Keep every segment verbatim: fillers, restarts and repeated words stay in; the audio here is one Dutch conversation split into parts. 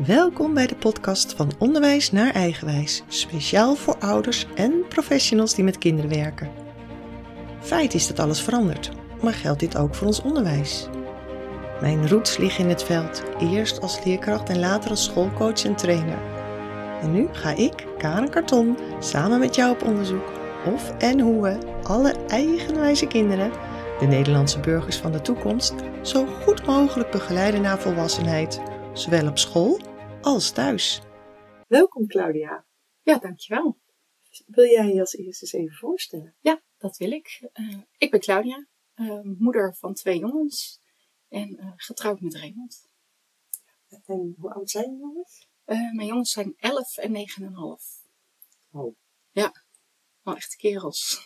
Welkom bij de podcast van Onderwijs naar Eigenwijs, speciaal voor ouders en professionals die met kinderen werken. Feit is dat alles verandert, maar geldt dit ook voor ons onderwijs? Mijn roots liggen in het veld, eerst als leerkracht en later als schoolcoach en trainer. En nu ga ik, Karen Karton, samen met jou op onderzoek of en hoe we alle eigenwijze kinderen, de Nederlandse burgers van de toekomst, zo goed mogelijk begeleiden naar volwassenheid, zowel op school als thuis. Welkom Claudia. Ja, dankjewel. Wil jij je als eerste eens even voorstellen? Ja, dat wil ik. Uh, ik ben Claudia, uh, moeder van twee jongens en uh, getrouwd met Raymond. En hoe oud zijn je jongens? Uh, mijn jongens zijn elf en negen en half. Oh. Ja, wel echte kerels.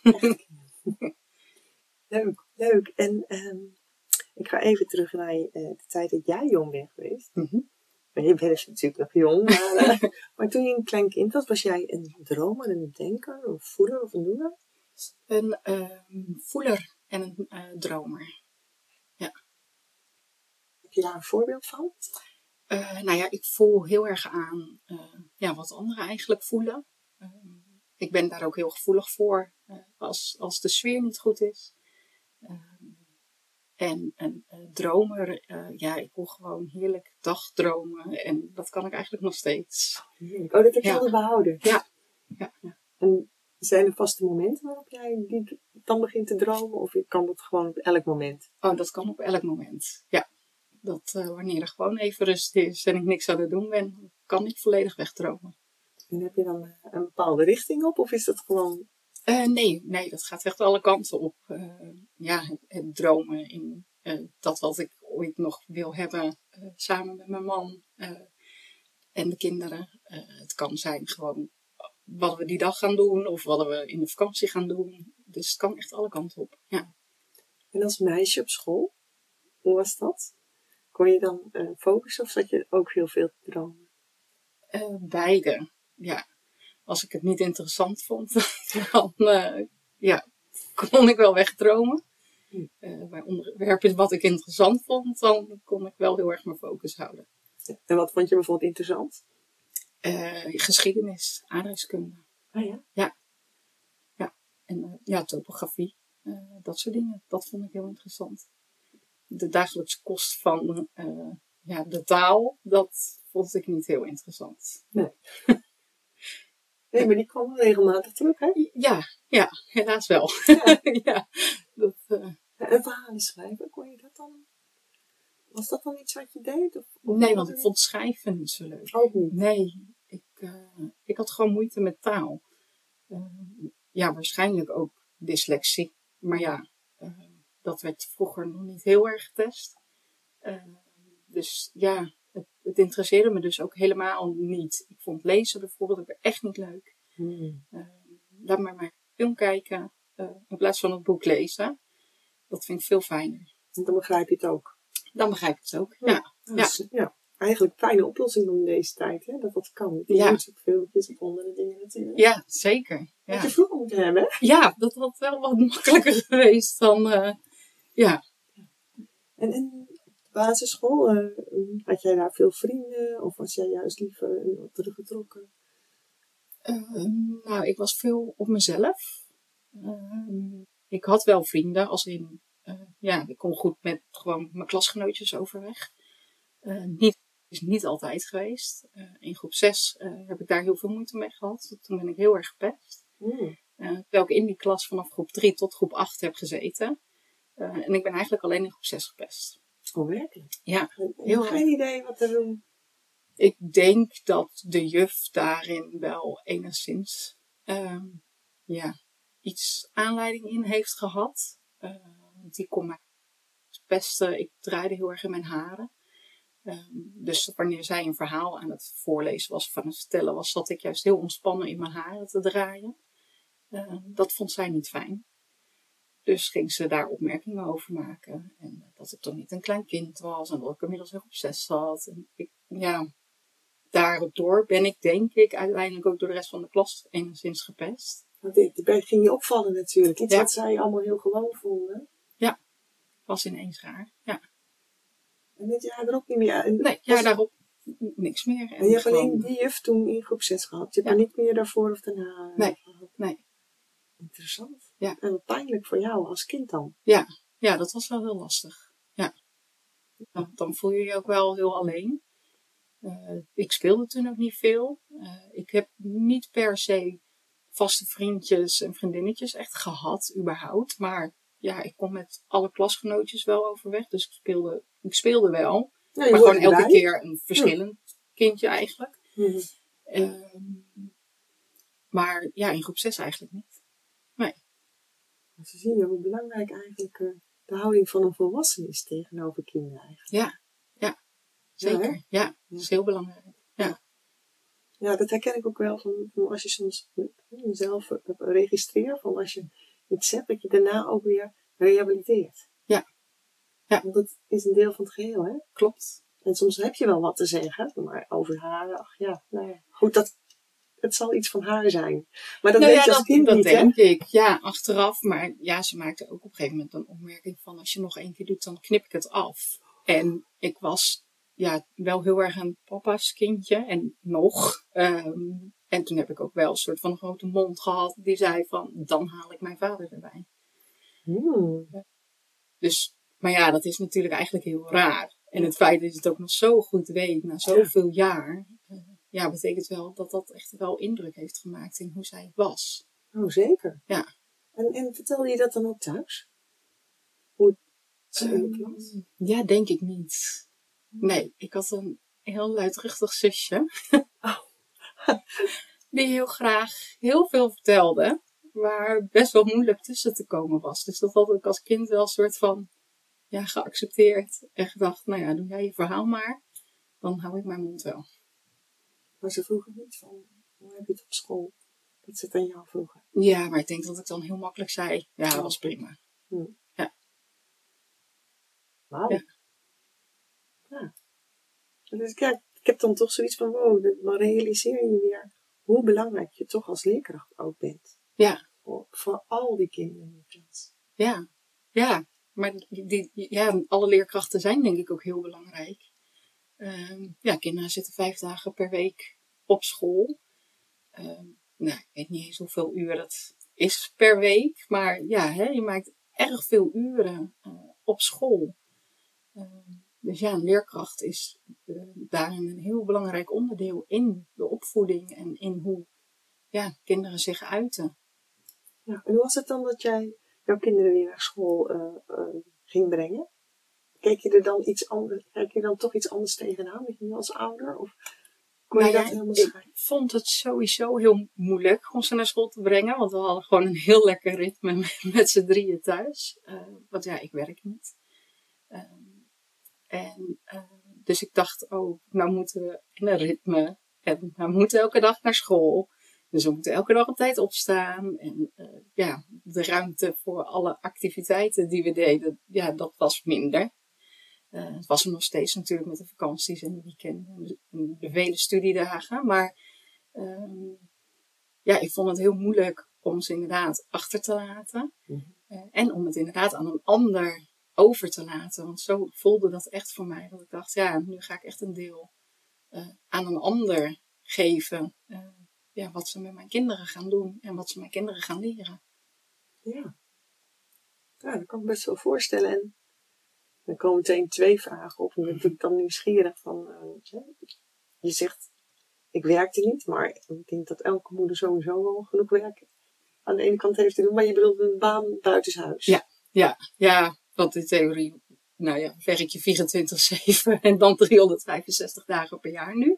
Leuk, leuk. En um, ik ga even terug naar uh, de tijd dat jij jong bent geweest. Mm-hmm. Je bent natuurlijk nog jong, maar, uh, maar toen je een klein kind was, was jij een dromer en een denker, of voeler of een doener? Een uh, voeler en een uh, dromer. Ja. Heb je daar een voorbeeld van? Uh, nou ja, ik voel heel erg aan uh, ja, wat anderen eigenlijk voelen. Uh, ik ben daar ook heel gevoelig voor uh, als, als de sfeer niet goed is. Uh, En een uh, dromer, uh, ja, ik wil gewoon heerlijk dagdromen. En dat kan ik eigenlijk nog steeds. Oh, dat heb je ja. altijd behouden? Ja. ja, ja. En zijn er vaste momenten waarop jij die dan begint te dromen? Of kan dat gewoon op elk moment? Oh, dat kan op elk moment. Ja. Dat uh, wanneer er gewoon even rust is en ik niks aan het doen ben, kan ik volledig wegdromen. En heb je dan uh, een bepaalde richting op? Of is dat gewoon... Uh, nee, nee, dat gaat echt alle kanten op. Uh, ja, het, het dromen in uh, dat wat ik ooit nog wil hebben, uh, samen met mijn man uh, en de kinderen. Uh, het kan zijn gewoon wat we die dag gaan doen of wat we in de vakantie gaan doen. Dus het kan echt alle kanten op, ja. En als meisje op school, hoe was dat? Kon je dan uh, focussen of zat je ook heel veel te dromen? Uh, beide, ja. Als ik het niet interessant vond, dan uh, ja, kon ik wel wegdromen. Uh, bij onderwerpen wat ik interessant vond, dan kon ik wel heel erg mijn focus houden. En wat vond je bijvoorbeeld interessant? Uh, geschiedenis, aardrijkskunde. Ah ja? Ja. Ja. En uh, ja, topografie. Uh, dat soort dingen. Dat vond ik heel interessant. De dagelijkse kost van uh, ja, de taal, dat vond ik niet heel interessant. Nee. Nee, maar die kwam wel regelmatig terug, hè? Ja, ja, helaas wel. Ja. ja, dat, uh... En verhalen schrijven, kon je dat dan? Was dat dan iets wat je deed? Of, of nee, want ik vond schrijven niet zo leuk. Ook niet? Nee, ik, uh, ik had gewoon moeite met taal. Uh, ja, waarschijnlijk ook dyslexie. Maar ja, uh, dat werd vroeger nog niet heel erg getest. Uh, dus ja, het, het interesseerde me dus ook helemaal niet. Ik vond lezen bijvoorbeeld ook echt niet leuk. Hmm. Uh, laat maar maar film kijken uh, in plaats van het boek lezen. Dat vind ik veel fijner. Dan begrijp je het ook. Dan begrijp ik het ook, ja. Ja, dus, ja. ja. Eigenlijk een fijne oplossing in deze tijd, hè? Dat dat kan. Je ja. moet ook filmpjes of andere dingen natuurlijk. Ja, zeker. Ja. Had je vroeger moeten hebben, hè? Ja, dat had wel wat makkelijker geweest dan, uh, ja. En in de basisschool, uh, had jij daar veel vrienden? Of was jij juist liever uh, teruggetrokken? Uh, nou, ik was veel op mezelf. Uh, ik had wel vrienden, als in, uh, ja, ik kon goed met gewoon mijn klasgenootjes overweg. Uh, niet, is niet altijd geweest. Uh, in groep zes uh, heb ik daar heel veel moeite mee gehad. Toen ben ik heel erg gepest. Mm. Uh, terwijl ik in die klas vanaf groep drie tot groep acht heb gezeten. Uh, en ik ben eigenlijk alleen in groep zes gepest. Oh, werkelijk? Ja. Heel geen idee wat er doen. Ik denk dat de juf daarin wel enigszins uh, ja, iets aanleiding in heeft gehad. Uh, die kon mij pesten. Ik draaide heel erg in mijn haren. Uh, dus wanneer zij een verhaal aan het voorlezen was, van het vertellen was, zat ik juist heel ontspannen in mijn haren te draaien. Uh, dat vond zij niet fijn. Dus ging ze daar opmerkingen over maken. En dat ik toch niet een klein kind was. En dat ik inmiddels nog op zes zat. En ik, ja, daardoor ben ik denk ik uiteindelijk ook door de rest van de klas enigszins gepest. Want daarbij ging je opvallen natuurlijk. Iets ja. wat zij allemaal heel gewoon vonden. Ja, was ineens raar. Ja. En dit jaar erop niet meer. En nee, jaar daarop niks meer. En, en je hebt gewoon... alleen die juf toen in groep zes gehad? Je hebt ja. er niet meer daarvoor of daarna nee. gehad? Nee. Interessant. Ja. En wat pijnlijk voor jou als kind dan? Ja, ja, dat was wel heel lastig. Ja. Dan, dan voel je je ook wel heel alleen. Uh, ik speelde toen ook niet veel. Uh, ik heb niet per se vaste vriendjes en vriendinnetjes echt gehad, überhaupt. Maar ja, ik kon met alle klasgenootjes wel overweg. Dus ik speelde, ik speelde wel. Ja, maar gewoon elke erbij. keer een verschillend ja. kindje eigenlijk. Mm-hmm. Uh, maar ja, in groep zes eigenlijk niet. Nee. Dus dan zie je hoe belangrijk eigenlijk uh, de houding van een volwassene is tegenover kinderen eigenlijk. Ja, ja. Zeker. Ja, ja, dat is heel belangrijk. Ja. Ja, dat herken ik ook wel van, van als je soms jezelf registreert, van als je iets zegt, dat je daarna ook weer rehabiliteert. Ja. Ja. Want dat is een deel van het geheel, hè? Klopt. En soms heb je wel wat te zeggen, maar over haar, ach ja, nou ja. Goed, dat, het zal iets van haar zijn. Maar dat nou weet ja, je als dat, kind dat niet, denk hè? ik. Ja, achteraf. Maar ja, ze maakte ook op een gegeven moment een opmerking van, als je nog één keer doet, dan knip ik het af. En ik was ja, wel heel erg een papa's kindje. En nog. Um, en toen heb ik ook wel een soort van een grote mond gehad. Die zei van, dan haal ik mijn vader erbij. Hmm. Dus, maar ja, dat is natuurlijk eigenlijk heel raar. En het feit dat je het ook nog zo goed weet, na zoveel jaar. Uh, ja, betekent wel dat dat echt wel indruk heeft gemaakt in hoe zij was. Oh, zeker. Ja. En, en vertelde je dat dan ook thuis? Hoe het zo in de klas? Um, ja, denk ik niet. Nee, ik had een heel luidruchtig zusje. Oh. Die heel graag heel veel vertelde. Waar best wel moeilijk tussen te komen was. Dus dat had ik als kind wel een soort van ja, geaccepteerd. En gedacht, nou ja, doe jij je verhaal maar. Dan hou ik mijn mond wel. Maar ze vroegen niet van, hoe heb je het op school? Dat ze het aan jou vroegen. Ja, maar ik denk dat ik dan heel makkelijk zei, ja, dat oh. was prima. Hm. Ja. Wauw. Ja. Ja. Dus kijk, ik heb dan toch zoiets van, wow, dan realiseer je weer hoe belangrijk je toch als leerkracht ook bent. Ja. Voor, voor al die kinderen in de klas. Ja. Ja. Maar die, die, ja, alle leerkrachten zijn denk ik ook heel belangrijk. Um, ja, kinderen zitten vijf dagen per week op school. Um, nou, ik weet niet eens hoeveel uur dat is per week. Maar ja, hè, je maakt erg veel uren uh, op school. Um, dus ja, een leerkracht is uh, daarin een heel belangrijk onderdeel in de opvoeding en in hoe ja, kinderen zich uiten. Ja, en hoe was het dan dat jij jouw kinderen weer naar school uh, uh, ging brengen? Keek je er dan iets anders, kijk je dan toch iets anders tegenaan met je als ouder? Of kon nou je ja, dat helemaal scheiden? Ik vond het sowieso heel moeilijk om ze naar school te brengen. Want we hadden gewoon een heel lekker ritme met, met z'n drieën thuis. Uh, want ja, ik werk niet. Um, en uh, dus ik dacht, oh, nou moeten we in een ritme. En we moeten elke dag naar school. Dus we moeten elke dag op tijd opstaan. En uh, ja, de ruimte voor alle activiteiten die we deden, ja, dat was minder. Uh, het was er nog steeds natuurlijk met de vakanties en de weekenden en de, en de vele studiedagen. Maar um, ja, ik vond het heel moeilijk om ze inderdaad achter te laten. Mm-hmm. Uh, en om het inderdaad aan een ander over te laten. Want zo voelde dat echt voor mij. Dat ik dacht, ja, nu ga ik echt een deel uh, aan een ander geven. Uh, ja, wat ze met mijn kinderen gaan doen en wat ze mijn kinderen gaan leren. Ja, ja dat kan ik best wel voorstellen. En dan komen meteen twee vragen op. En dan ben ik dan nieuwsgierig van, uh, je zegt, ik werkte niet, maar ik denk dat elke moeder sowieso wel genoeg werk aan de ene kant heeft te doen. Maar je bedoelt een baan buitenshuis. Ja, ja, ja, want in theorie, nou ja, werk je vierentwintig zeven en dan driehonderdvijfenzestig dagen per jaar nu.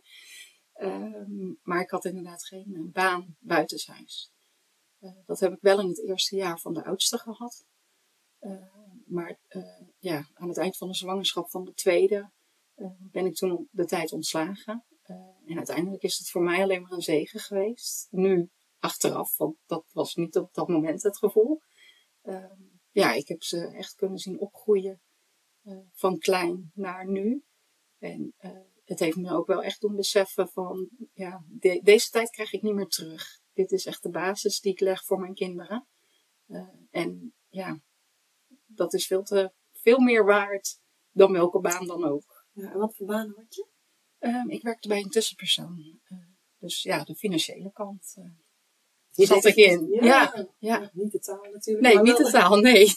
Um, maar ik had inderdaad geen uh, baan buitenshuis. Uh, dat heb ik wel in het eerste jaar van de oudste gehad. Uh, maar uh, ja, aan het eind van de zwangerschap van de tweede uh, ben ik toen op de tijd ontslagen. Uh, en uiteindelijk is het voor mij alleen maar een zegen geweest. Nu achteraf, want dat was niet op dat moment het gevoel. Uh, ja, ik heb ze echt kunnen zien opgroeien uh, van klein naar nu. En uh, het heeft me ook wel echt doen beseffen van, ja, de, deze tijd krijg ik niet meer terug. Dit is echt de basis die ik leg voor mijn kinderen. Uh, en ja, dat is veel, te, veel meer waard dan welke baan dan ook. Ja, en wat voor baan had je? Um, ik werkte bij een tussenpersoon. Uh, dus ja, de financiële kant uh, Je zat ik in. Ja, ja, ja. Niet de taal natuurlijk. Nee, niet de taal, nee.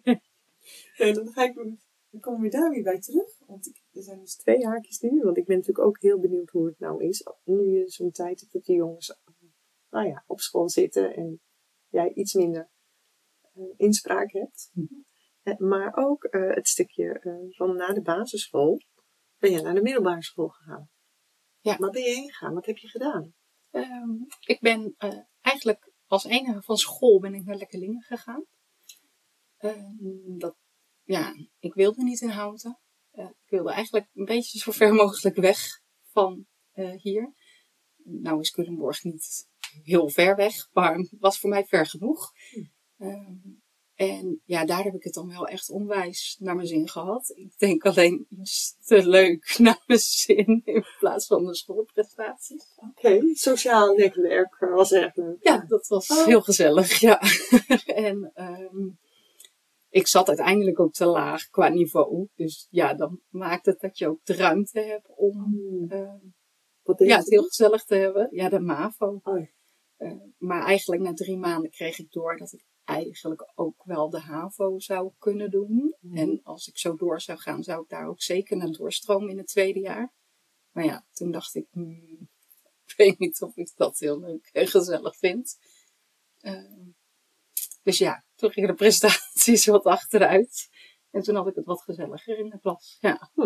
nee dan, ga ik, dan komen we daar weer bij terug. Want ik, er zijn dus twee haakjes nu. Want ik ben natuurlijk ook heel benieuwd hoe het nou is. Nu je zo'n tijd hebt dat die jongens nou ja, op school zitten. En jij iets minder uh, inspraak hebt. Mm-hmm. Uh, maar ook uh, het stukje uh, van na de basisschool ben je naar de middelbare school gegaan. Ja. Waar ben je heen gegaan? Wat heb je gedaan? Um, ik ben uh, eigenlijk als enige van school ben ik naar Lekkerlingen gegaan. Uh, dat, ja, ik wilde niet in Houten. Uh, ik wilde eigenlijk een beetje zo ver mogelijk weg van uh, hier. Nou is Culemborg niet heel ver weg, maar was voor mij ver genoeg. Um, en ja, daar heb ik het dan wel echt onwijs naar mijn zin gehad. Ik denk alleen iets te leuk naar mijn zin in plaats van de schoolprestaties. Oké, okay. Sociaal netwerk was echt leuk. Ja, dat was oh. heel gezellig, ja. en um, ik zat uiteindelijk ook te laag qua niveau. Dus ja, dan maakt het dat je ook de ruimte hebt om mm. uh, Wat ja, het heel gezellig te hebben. Ja, de MAVO. Oh ja. uh, maar eigenlijk na drie maanden kreeg ik door dat ik eigenlijk ook wel de HAVO zou kunnen doen. Mm. En als ik zo door zou gaan, zou ik daar ook zeker naar doorstromen in het tweede jaar. Maar ja, toen dacht ik, hmm, ik weet niet of ik dat heel leuk en gezellig vind. Uh, dus ja, toen gingen de prestaties wat achteruit. En toen had ik het wat gezelliger in de klas. Ja. Hm.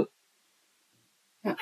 Ja.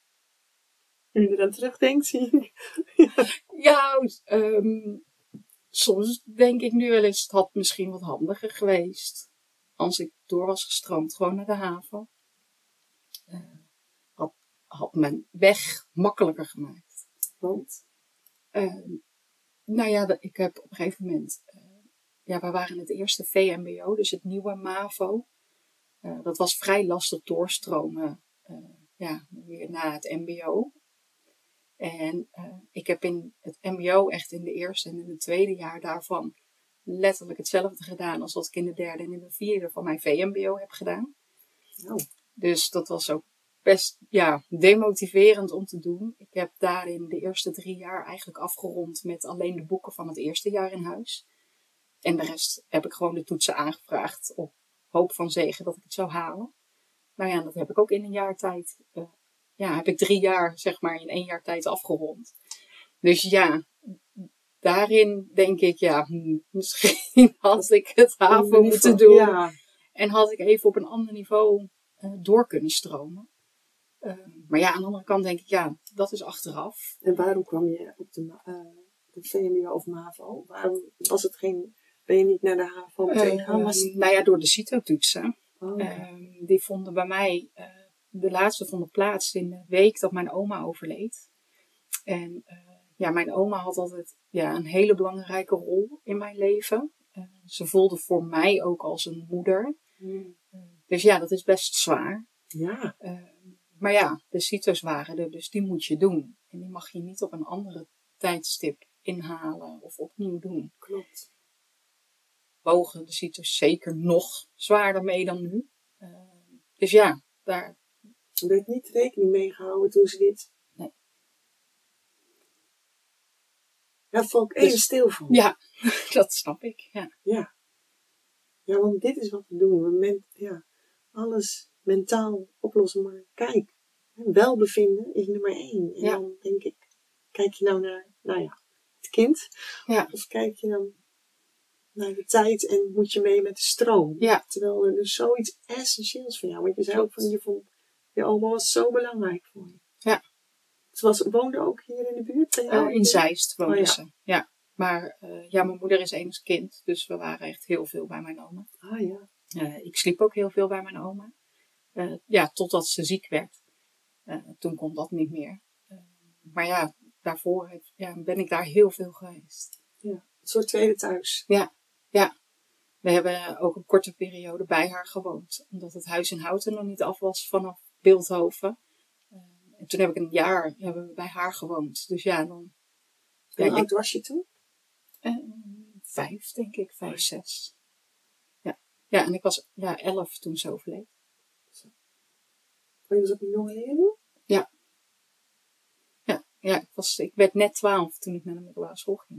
Nu je eraan terugdenkt, zie je. ja, um, soms denk ik nu wel eens, het had misschien wat handiger geweest. Als ik door was gestroomd, gewoon naar de HAVO. Uh, had, had mijn weg makkelijker gemaakt. Want? Uh, nou ja, ik heb op een gegeven moment... Uh, ja, we waren het eerste V M B O, dus het nieuwe MAVO. Uh, dat was vrij lastig doorstromen uh, ja, weer na het M B O. En uh, ik heb in het M B O echt in de eerste en in het tweede jaar daarvan letterlijk hetzelfde gedaan als wat ik in de derde en in de vierde van mijn V M B O heb gedaan. Oh. Dus dat was ook best ja, demotiverend om te doen. Ik heb daarin de eerste drie jaar eigenlijk afgerond met alleen de boeken van het eerste jaar in huis. En de rest heb ik gewoon de toetsen aangevraagd op hoop van zegen dat ik het zou halen. Nou ja, dat heb ik ook in een jaar tijd. Uh, ja, heb ik drie jaar, zeg maar, in één jaar tijd afgerond. Dus ja, daarin denk ik, ja, misschien had ik het HAVO moeten doen. Ja. En had ik even op een ander niveau uh, door kunnen stromen. Uh, maar ja, aan de andere kant denk ik, ja, dat is achteraf. En waarom kwam je op de, uh, de V M B O of MAVO? Waarom was het geen... Ben je niet naar de HAVO meteen gegaan? Uh, uh, nou ja, door de CITO-toetsen. Oh, okay. uh, die vonden bij mij... Uh, de laatste vonden plaats in de week dat mijn oma overleed. En uh, ja, mijn oma had altijd ja, een hele belangrijke rol in mijn leven. Uh, ze voelde voor mij ook als een moeder. Hmm. Uh, dus ja, dat is best zwaar. Ja. Uh, maar ja, de CITO's waren er, dus die moet je doen. En die mag je niet op een andere tijdstip inhalen of opnieuw doen. Klopt. Wogen de CITO's zeker nog zwaarder mee dan nu. Uh, dus ja, daar... Er werd niet rekening mee gehouden toen ze dit... Nee. Ja, val ik even dus, stil van. Ja, dat snap ik. Ja. Ja. Ja, want dit is wat we doen. We men, ja, alles mentaal oplossen. Maar kijk, welbevinden is nummer één. En ja. Dan denk ik, kijk je nou naar, nou ja, het kind? Ja. Of kijk je dan naar de tijd en moet je mee met de stroom? Ja. Terwijl er dus zoiets essentieels van jou. Want je zei ook van, je vond, je oma was zo belangrijk voor je. Ja. Ze was, woonde ook hier in de buurt? Bij jou? Uh, in Zeist woonde oh, ja. ze. Ja. Maar uh, ja, mijn moeder is enig kind. Dus we waren echt heel veel bij mijn oma. Ah ja. Uh, ik sliep ook heel veel bij mijn oma. Uh, ja, totdat ze ziek werd. Uh, toen kon dat niet meer. Uh, maar ja, daarvoor heb, ja, ben ik daar heel veel geweest. Ja, een soort tweede thuis. Ja, ja. We hebben ook een korte periode bij haar gewoond. Omdat het huis in Houten nog niet af was vanaf Bilthoven. Uh, en toen heb ik een jaar hebben we bij haar gewoond. Dus ja, dan... Hoe ja, oud was je toen? Uh, vijf, denk ik. Vijf, zes. Ja. Ja, en ik was ja, elf toen ze overleed. Zo. Oh, je was ook een jonge leerling? Ja. ja ik, was, ik werd net twaalf toen ik naar de middelbare school ging.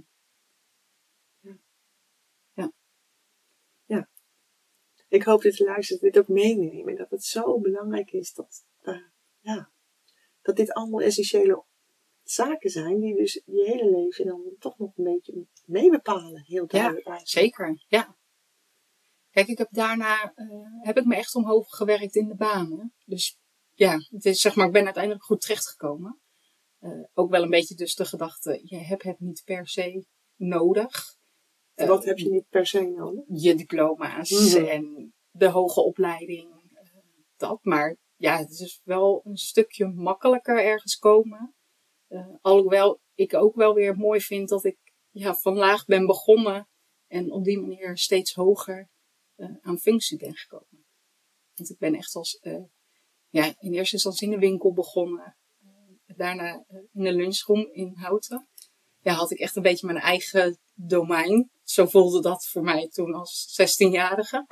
Ja. Ja. Ja. Ik hoop dat de luisteraars dit ook meenemen. En dat het zo belangrijk is dat, uh, ja, dat dit allemaal essentiële zaken zijn. Die dus je hele leven dan toch nog een beetje meebepalen. Heel duidelijk. Ja, zeker. Ja. Kijk, ik heb daarna uh, heb ik me echt omhoog gewerkt in de banen. Dus ja, het is, zeg maar, ik ben uiteindelijk goed terechtgekomen. Uh, ook wel een beetje dus de gedachte, je hebt het niet per se nodig. Uh, Wat heb je niet per se nodig? Je diploma's mm-hmm. en de hoge opleiding. Uh, dat, maar ja, het is wel een stukje makkelijker ergens komen. Uh, alhoewel ik ook wel weer mooi vind dat ik ja, van laag ben begonnen. En op die manier steeds hoger uh, aan functie ben gekomen. Want ik ben echt als, uh, ja, in eerste instantie in de winkel begonnen. Uh, daarna uh, in de lunchroom in Houten. Ja, had ik echt een beetje mijn eigen domein. Zo voelde dat voor mij toen als zestienjarige.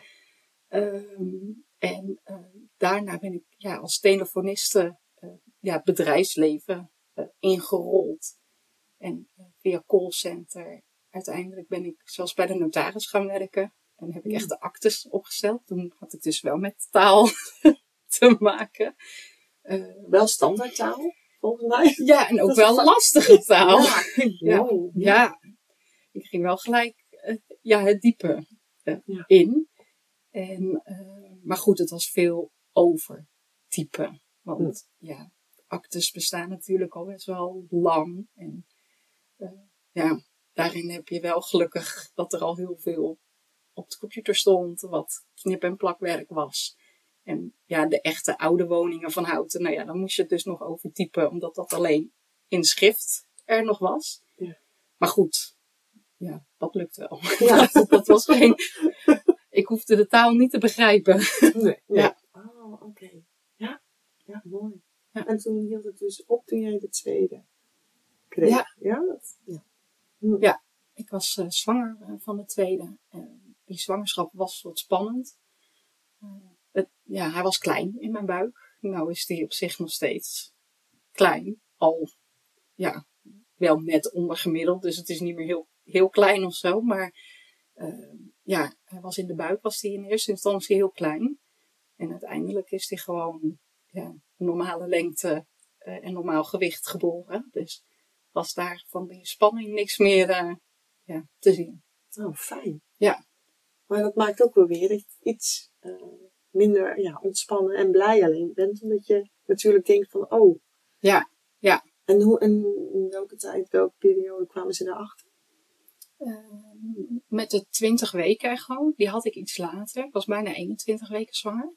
Um, en uh, daarna ben ik ja, als telefoniste uh, ja, bedrijfsleven uh, ingerold. En uh, via callcenter. Uiteindelijk ben ik zelfs bij de notaris gaan werken. En heb ik echt de actes opgesteld. Toen had ik dus wel met taal te maken. Uh, wel standaard taal, volgens mij. Ja, en ook wel lastige taal. Ja, ja, wow. ja, ik ging wel gelijk uh, ja, het diepe uh, ja. in. En, uh, maar goed, het was veel over typen. Want hm. ja, actes bestaan natuurlijk al best wel lang. En uh, ja, daarin heb je wel gelukkig dat er al heel veel op de computer stond. Wat knip- en plakwerk was. En ja, de echte oude woningen van Houten. Nou ja, dan moest je het dus nog over typen. Omdat dat alleen in schrift er nog was. Ja. Maar goed, ja, dat lukt wel. Ja. dat, dat was geen... Ik hoefde de taal niet te begrijpen. Nee. nee. Ja. Oh, oké. Okay. Ja. Ja, mooi. Ja. En toen hield het dus op toen jij de tweede kreeg. Ja. Ja, dat, ja. Hm. Ja. Ik was uh, zwanger uh, van de tweede. Uh, die zwangerschap was wat spannend. Uh, het, ja, hij was klein in mijn buik. Nou is die op zich nog steeds klein. Al, ja, wel net ondergemiddeld. Dus het is niet meer heel, heel klein of zo. Maar uh, ja, hij was in de buik, was hij in eerste instantie heel klein. En uiteindelijk is hij gewoon ja, normale lengte uh, en normaal gewicht geboren. Dus was daar van die spanning niks meer uh, ja, te zien. Oh, fijn. Ja. Maar dat maakt ook wel weer iets uh, minder ja, ontspannen en blij alleen bent. Omdat je natuurlijk denkt van, oh. Ja, ja. En hoe, en in welke tijd, welke periode kwamen ze daarachter? Uh, met de twintig weken echo, die had ik iets later. Ik was bijna eenentwintig weken zwanger.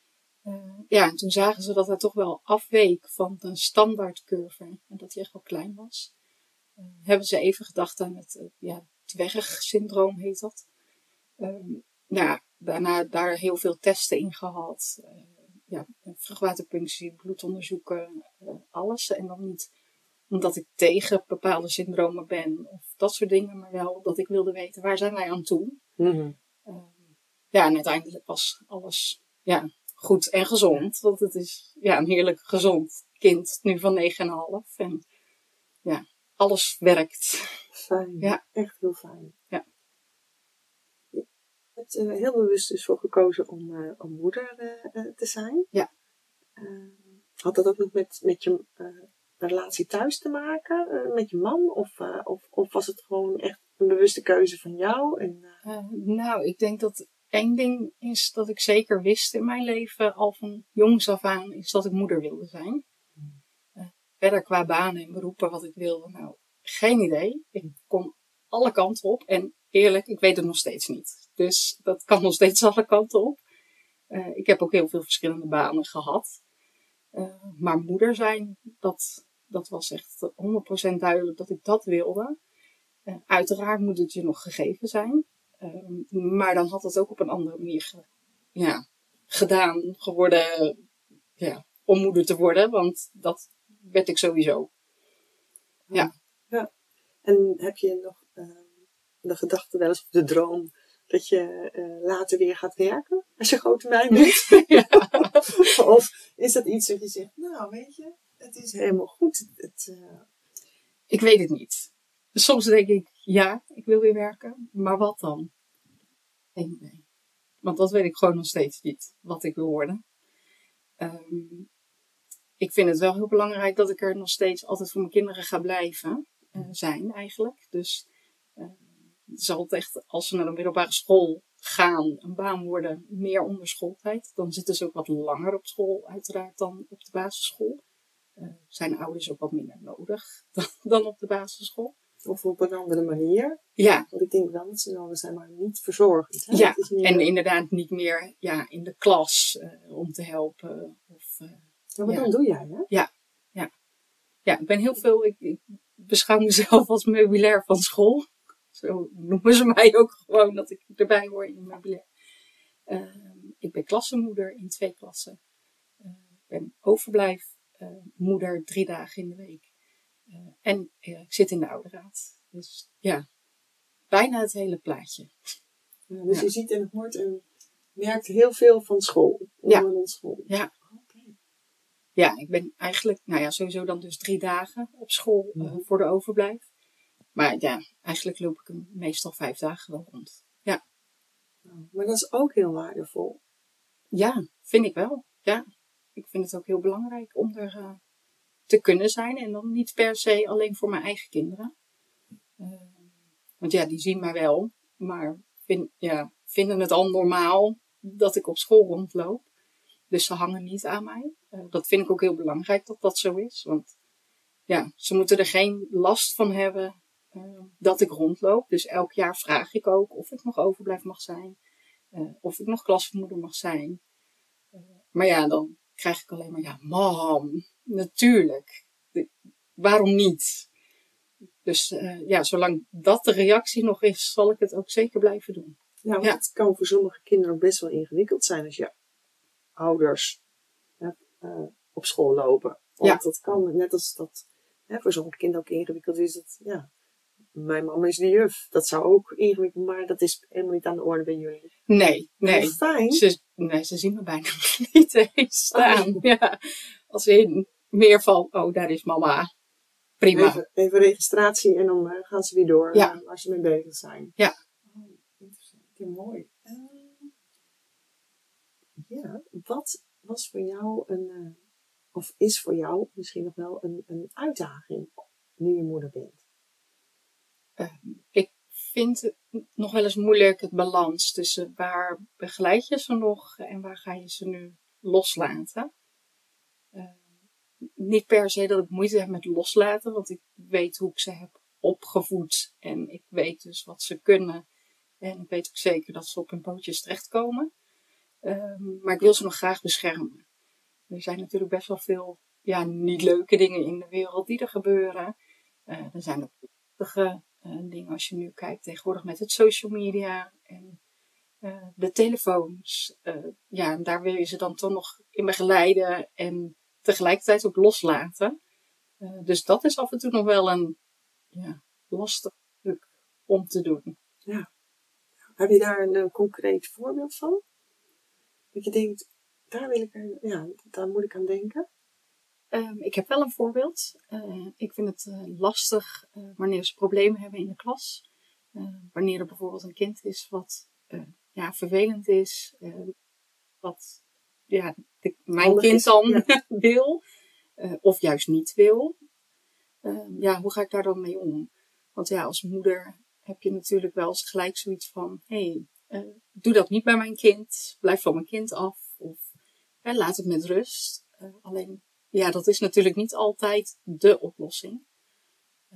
Uh, ja, en toen zagen ze dat hij toch wel afweek van de standaardcurve. En dat hij echt wel klein was. Uh, hebben ze even gedacht aan het uh, ja, dwergsyndroom heet dat. Um, ja, daarna daar heel veel testen in gehad. Uh, ja, vruchtwaterpunctie, bloedonderzoeken, uh, alles. En dan niet omdat ik tegen bepaalde syndromen ben of dat soort dingen, maar wel dat ik wilde weten waar zijn wij aan toe. Mm-hmm. Um, ja, en uiteindelijk was alles ja, goed en gezond. Want het is ja, een heerlijk gezond kind, nu van negen komma vijf. En ja, alles werkt. Fijn, ja. Echt heel fijn. Ja. Je hebt er heel bewust dus voor gekozen om, uh, om moeder uh, te zijn. Ja. Uh, had dat ook nog met, met je uh, relatie thuis te maken? Uh, met je man? Of, uh, of, of was het gewoon echt een bewuste keuze van jou? En, uh... Uh, nou, ik denk dat één ding is dat ik zeker wist in mijn leven, al van jongs af aan, is dat ik moeder wilde zijn. Uh, verder qua banen en beroepen wat ik wilde, nou, geen idee. Ik kon alle kanten op en eerlijk, ik weet het nog steeds niet. Dus dat kan nog steeds alle kanten op. Uh, ik heb ook heel veel verschillende banen gehad. Uh, maar moeder zijn, dat, dat was echt honderd procent duidelijk dat ik dat wilde. Uh, uiteraard moet het je nog gegeven zijn. Uh, maar dan had het ook op een andere manier ge, ja, gedaan geworden ja, om moeder te worden. Want dat werd ik sowieso. Ja. ja. En heb je nog uh, de gedachte wel eens, of de droom, dat je uh, later weer gaat werken als je grote meid bent? Ja. Of is dat iets dat je zegt, nou weet je, het is helemaal goed. Het, uh, ik weet het niet. Dus soms denk ik, ja, ik wil weer werken. Maar wat dan? Geen idee. Want dat weet ik gewoon nog steeds niet, wat ik wil worden. Um, ik vind het wel heel belangrijk dat ik er nog steeds altijd voor mijn kinderen ga blijven uh, zijn eigenlijk. Dus uh, het zal het echt, als ze naar de middelbare school gaan, een baan worden, meer onder schooltijd. Dan zitten ze ook wat langer op school uiteraard dan op de basisschool. Uh, zijn ouders ook wat minder nodig dan, dan op de basisschool. Of op een andere manier. Ja. Want ik denk wel dat ze nodig zijn, maar niet verzorgend. Hè? Ja, meer... en inderdaad niet meer ja, in de klas uh, om te helpen. Of, uh, ja, maar ja. dan doe jij, hè? Ja, ja. Ja, ik ben heel veel, ik, ik beschouw mezelf als meubilair van school. Zo noemen ze mij ook gewoon, dat ik erbij hoor in het meubilair. Uh, ik ben klassenmoeder in twee klassen. Uh, ik ben overblijfmoeder uh, drie dagen in de week. Uh, en uh, ik zit in de ouderraad. Dus ja, bijna het hele plaatje. Ja, dus ja. je ziet en hoort en merkt heel veel van school. Ja. school. Ja. Okay. Ja, ik ben eigenlijk, nou ja, sowieso dan dus drie dagen op school uh, mm-hmm. voor de overblijf. Maar ja, eigenlijk loop ik hem meestal vijf dagen wel rond. Ja. Nou, maar dat is ook heel waardevol. Ja, vind ik wel. Ja, ik vind het ook heel belangrijk om er uh, te kunnen zijn. En dan niet per se alleen voor mijn eigen kinderen. Uh, want ja, die zien mij wel. Maar vind, ja, vinden het al normaal dat ik op school rondloop. Dus ze hangen niet aan mij. Uh, dat vind ik ook heel belangrijk dat dat zo is. Want ja, ze moeten er geen last van hebben uh, dat ik rondloop. Dus elk jaar vraag ik ook of ik nog overblijf mag zijn. Uh, of ik nog klasmoeder mag zijn. Uh, maar ja, dan krijg ik alleen maar, ja, mam, natuurlijk. De, waarom niet? Dus uh, ja, zolang dat de reactie nog is, zal ik het ook zeker blijven doen. Ja, want ja. Het kan voor sommige kinderen best wel ingewikkeld zijn als je ouders uh, uh, op school lopen. Want ja. dat kan, net als dat hè, voor sommige kinderen ook ingewikkeld is. Dat, ja, mijn mama is de juf. Dat zou ook ingewikkeld, maar dat is helemaal niet aan de orde bij jullie. Nee, nee. Oh, fijn. Ze, nee, ze zien me bijna niet eens staan. Oh. Ja, als in meer van, oh, daar is mama. Prima. Even, even registratie en dan uh, gaan ze weer door ja. uh, waar ze mee bezig zijn. Ja. Oh, interessant. Ja, mooi. Uh, ja, wat was voor jou een, uh, of is voor jou misschien nog wel een, een uitdaging nu je moeder bent? Uh, ik vind het nog wel eens moeilijk het balans tussen waar begeleid je ze nog en waar ga je ze nu loslaten. Uh, niet per se dat ik moeite heb met loslaten, want ik weet hoe ik ze heb opgevoed en ik weet dus wat ze kunnen en ik weet ook zeker dat ze op hun pootjes terechtkomen. Uh, maar ik wil ze nog graag beschermen. Er zijn natuurlijk best wel veel ja, niet leuke dingen in de wereld die er gebeuren. Uh, er zijn ook prachtige uh, dingen als je nu kijkt tegenwoordig met het social media en uh, de telefoons. Uh, ja, en daar wil je ze dan toch nog in begeleiden en tegelijkertijd ook loslaten. Uh, dus dat is af en toe nog wel een ja, lastig stuk om te doen. Ja. Heb je daar een, een concreet voorbeeld van? Dat je denkt, daar wil ik, ja, daar moet ik aan denken. Um, ik heb wel een voorbeeld. Uh, ik vind het uh, lastig uh, wanneer ze problemen hebben in de klas. Uh, wanneer er bijvoorbeeld een kind is wat uh, ja, vervelend is. Uh, wat ja, de, mijn Anders kind dan ja. wil. Uh, of juist niet wil. Uh, ja, hoe ga ik daar dan mee om? Want ja, als moeder heb je natuurlijk wel eens gelijk zoiets van... Hé, hey, uh, doe dat niet bij mijn kind. Blijf van mijn kind af. Of uh, laat het met rust. Uh, alleen... Ja, dat is natuurlijk niet altijd de oplossing. Uh,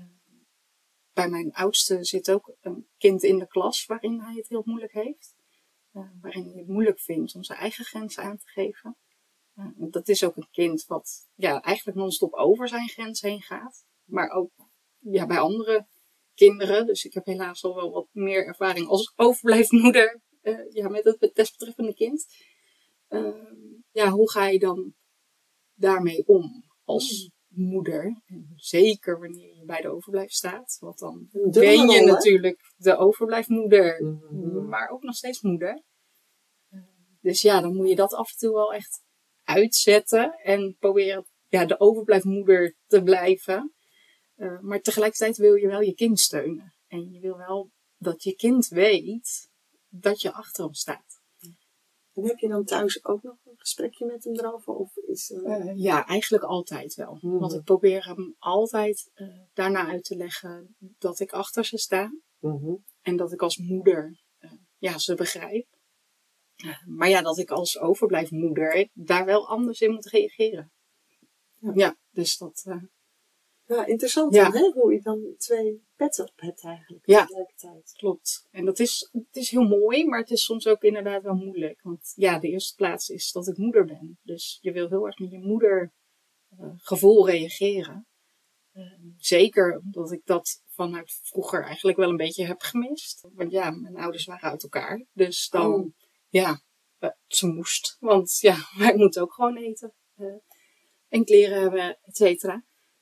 bij mijn oudste zit ook een kind in de klas waarin hij het heel moeilijk heeft. Uh, waarin hij het moeilijk vindt om zijn eigen grenzen aan te geven. Uh, dat is ook een kind wat ja, eigenlijk non-stop over zijn grens heen gaat. Maar ook ja, bij andere kinderen. Dus ik heb helaas al wel wat meer ervaring als overblijfmoeder uh, ja, met het desbetreffende kind. Uh, ja, hoe ga je dan daarmee om als mm. moeder. En zeker wanneer je bij de overblijf staat. Want dan ben je rol, natuurlijk de overblijfmoeder. Mm-hmm. Maar ook nog steeds moeder. Uh, dus ja, dan moet je dat af en toe wel echt uitzetten. En proberen ja, de overblijfmoeder te blijven. Uh, maar tegelijkertijd wil je wel je kind steunen. En je wil wel dat je kind weet dat je achter hem staat. En heb je dan thuis ook nog een gesprekje met hem erover? Of is, uh... Uh, ja, eigenlijk altijd wel. Mm-hmm. Want ik probeer hem altijd uh, daarna uit te leggen dat ik achter ze sta. Mm-hmm. En dat ik als moeder uh, ja, ze begrijp. Uh, maar ja, dat ik als overblijfmoeder daar wel anders in moet reageren. Ja, ja dus dat... Uh, Ja, interessant ja. hè? Hoe je dan twee petten op hebt eigenlijk. Ja, tegelijkertijd. Klopt. En dat is, het is heel mooi, maar het is soms ook inderdaad wel moeilijk. Want ja, de eerste plaats is dat ik moeder ben. Dus je wil heel erg met je moeder uh, gevoel reageren. Uh, zeker omdat ik dat vanuit vroeger eigenlijk wel een beetje heb gemist. Want ja, mijn ouders waren uit elkaar. Dus dan, oh. ja, uh, ze moest. Want ja, wij moeten ook gewoon eten. Uh, en kleren hebben, et cetera.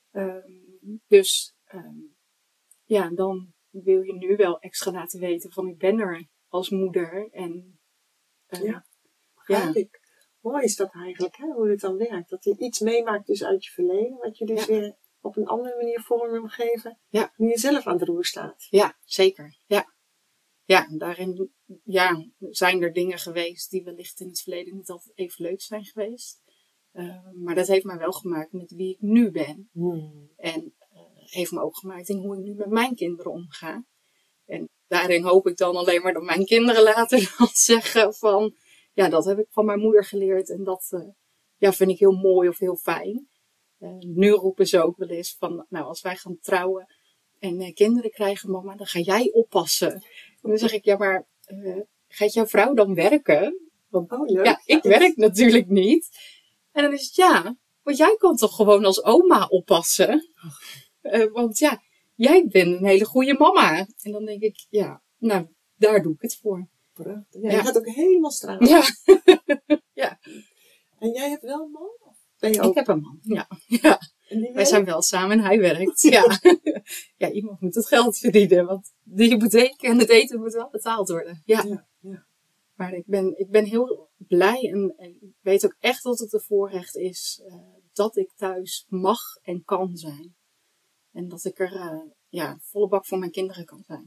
Um, dus um, ja, dan wil je nu wel extra laten weten van ik ben er als moeder. En, uh, ja, begrijp ja. ik. Mooi is dat eigenlijk, hè, hoe het dan werkt. Dat je iets meemaakt dus uit je verleden, wat je dus ja. weer op een andere manier vorm wil geven. Ja. Nu je zelf aan de roer staat. Ja, zeker. Ja. Ja, daarin ja, zijn er dingen geweest die wellicht in het verleden niet altijd even leuk zijn geweest. Uh, maar dat heeft mij wel gemaakt met wie ik nu ben. Hmm. En uh, heeft me ook gemaakt in hoe ik nu met mijn kinderen omga. En daarin hoop ik dan alleen maar dat mijn kinderen later dan zeggen van... Ja, dat heb ik van mijn moeder geleerd. En dat uh, ja, vind ik heel mooi of heel fijn. Uh, nu roepen ze ook wel eens van... Nou, als wij gaan trouwen en uh, kinderen krijgen, mama, dan ga jij oppassen. En dan zeg ik, ja, maar uh, gaat jouw vrouw dan werken? Want oh, leuk. Ja, ik werk natuurlijk niet. En dan is het ja, want jij kan toch gewoon als oma oppassen? Uh, want ja, jij bent een hele goede mama. En dan denk ik, ja, nou, daar doe ik het voor. Prachtig. Ja, je ja. gaat ook helemaal stralen. Ja. ja. En jij hebt wel een man? Ben je ook? Ik heb een man, ja. ja. Wij zijn wel samen en hij werkt. Ja. ja, iemand moet het geld verdienen. Want de hypotheek en het eten moet wel betaald worden. Ja. ja, ja. Maar ik ben, ik ben heel blij en, en ik weet ook echt dat het een voorrecht is uh, dat ik thuis mag en kan zijn. En dat ik er uh, ja, volle bak voor mijn kinderen kan zijn.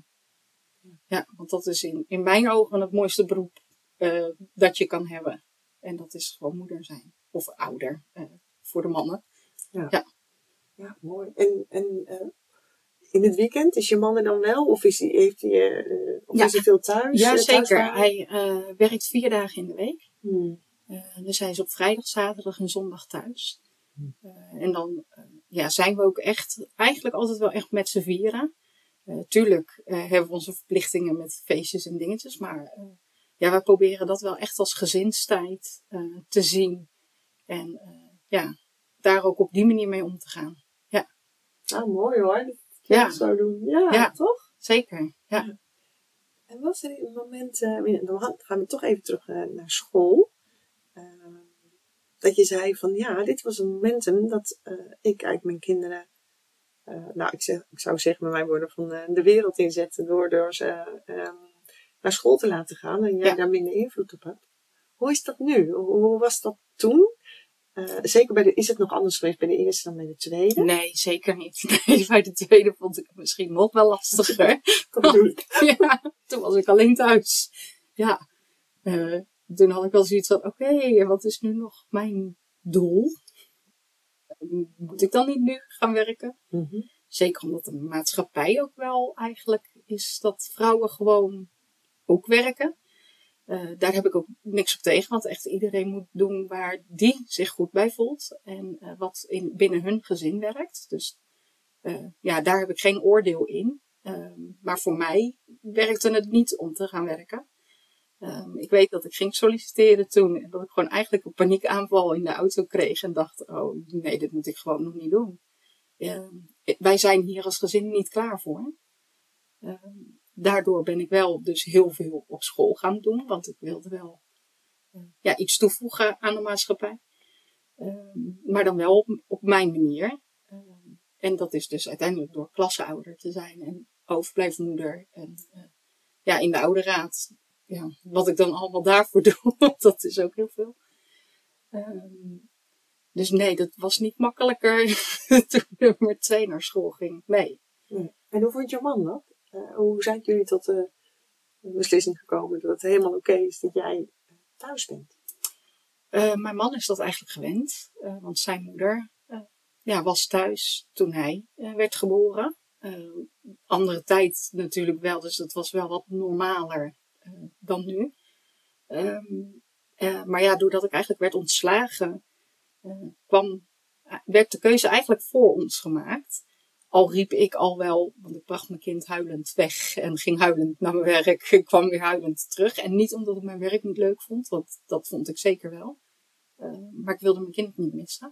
Ja, want dat is in, in mijn ogen het mooiste beroep uh, dat je kan hebben. En dat is gewoon moeder zijn. Of ouder, uh, voor de mannen. Ja, ja. ja mooi. En, en uh, in het weekend, is je man er dan wel? Of is hij, heeft hij, uh, of ja. is hij veel thuis? Ja, uh, zeker. Hij uh, werkt vier dagen in de week. Hmm. Uh, dus hij is op vrijdag, zaterdag en zondag thuis. Hmm. Uh, en dan uh, ja, zijn we ook echt, eigenlijk altijd wel echt met z'n vieren. Uh, tuurlijk uh, hebben we onze verplichtingen met feestjes en dingetjes. Maar uh, ja, we proberen dat wel echt als gezinstijd uh, te zien. En uh, ja, daar ook op die manier mee om te gaan. Ja. Nou, mooi hoor. Dat ja. het zo doen. Ja, ja, toch? Zeker, ja. ja. En was er een moment, uh, dan gaan we toch even terug uh, naar school. Uh, dat je zei van ja, dit was een momentum dat uh, ik eigenlijk mijn kinderen... Uh, nou, ik, zeg, ik zou zeggen met mijn woorden van uh, de wereld inzetten door, door ze uh, um, naar school te laten gaan en jij ja. daar minder invloed op hebt. Hoe is dat nu? Hoe, hoe was dat toen? Uh, zeker bij de, is het nog anders geweest bij de eerste dan bij de tweede? Nee, zeker niet. Nee, bij de tweede vond ik het misschien nog wel lastiger. Dat bedoel ik. Ja, toen was ik alleen thuis. Ja, uh, toen had ik wel zoiets van, oké, okay, wat is nu nog mijn doel? Moet ik dan niet nu gaan werken? Mm-hmm. Zeker omdat de maatschappij ook wel eigenlijk is dat vrouwen gewoon ook werken. Uh, daar heb ik ook niks op tegen, want echt iedereen moet doen waar die zich goed bij voelt. En uh, wat in, binnen hun gezin werkt. Dus uh, ja, daar heb ik geen oordeel in. Uh, maar voor mij werkte het niet om te gaan werken. Uh, ik weet dat ik ging solliciteren toen. En dat ik gewoon eigenlijk een paniekaanval in de auto kreeg. En dacht, oh nee, dit moet ik gewoon nog niet doen. Uh, wij zijn hier als gezin niet klaar voor. Uh, daardoor ben ik wel dus heel veel op school gaan doen. Want ik wilde wel uh, ja, iets toevoegen aan de maatschappij. Uh, maar dan wel op, op mijn manier. Uh, en dat is dus uiteindelijk door klassenouder te zijn. En overblijfmoeder. En uh, ja, in de ouderraad. Ja, wat ik dan allemaal daarvoor doe. Dat is ook heel veel. Uh, Dus nee, dat was niet makkelijker toen nummer twee naar school ging. Nee. nee. En hoe vond je man dat? Uh, hoe zijn jullie tot de beslissing gekomen dat het helemaal oké okay is dat jij thuis bent? Uh, mijn man is dat eigenlijk gewend. Uh, want zijn moeder uh, ja, was thuis toen hij uh, werd geboren. Uh, andere tijd natuurlijk wel, dus dat was wel wat normaler uh, dan nu. Um, uh, maar ja, doordat ik eigenlijk werd ontslagen, uh, kwam, uh, werd de keuze eigenlijk voor ons gemaakt. Al riep ik al wel, want ik bracht mijn kind huilend weg en ging huilend naar mijn werk. Ik kwam weer huilend terug. En niet omdat ik mijn werk niet leuk vond, want dat vond ik zeker wel. Uh, maar ik wilde mijn kind niet missen.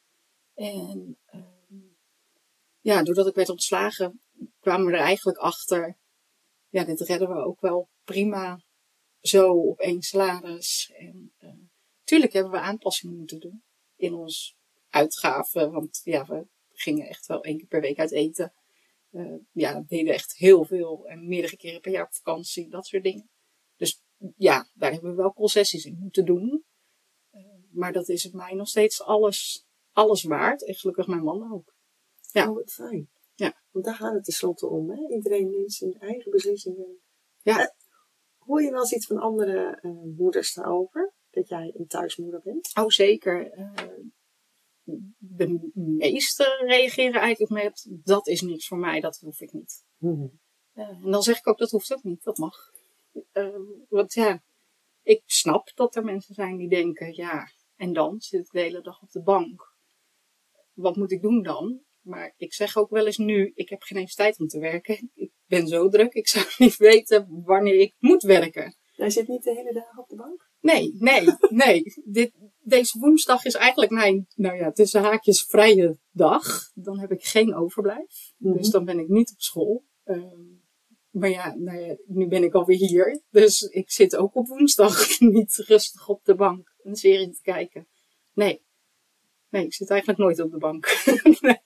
En uh, ja, doordat ik werd ontslagen, kwamen we er eigenlijk achter. Ja, dit redden we ook wel prima zo op één salaris. En uh, tuurlijk hebben we aanpassingen moeten doen in ons uitgaven. Want ja, we gingen echt wel één keer per week uit eten. Uh, ja, we deden echt heel veel. En meerdere keren per jaar op vakantie, dat soort dingen. Dus ja, daar hebben we wel concessies in moeten doen. Uh, maar dat is het mij nog steeds alles, alles waard. En gelukkig mijn man ook. Ja. Oh, wat fijn. Ja. Want daar gaat het tenslotte om, hè? Iedereen neemt zijn eigen beslissingen. Ja. Uh, hoor je wel eens iets van andere uh, moeders daarover? Dat jij een thuismoeder bent? Oh, zeker. Uh, de meesten reageren eigenlijk met, dat is niks voor mij, dat hoef ik niet. Mm-hmm. Uh, en dan zeg ik ook, dat hoeft ook niet, dat mag. Uh, want ja, ik snap dat er mensen zijn die denken, ja, en dan zit ik de hele dag op de bank. Wat moet ik doen dan? Maar ik zeg ook wel eens nu, ik heb geen eens tijd om te werken. Ik ben zo druk, ik zou niet weten wanneer ik moet werken. Jij zit niet de hele dag op de bank? Nee, nee, nee. Dit, deze woensdag is eigenlijk mijn, nou ja, tussen haakjes vrije dag. Dan heb ik geen overblijf. Mm-hmm. Dus dan ben ik niet op school. Um, maar ja, nou ja, nu ben ik alweer hier. Dus ik zit ook op woensdag niet rustig op de bank een serie te kijken. Nee. Nee, ik zit eigenlijk nooit op de bank. Nee.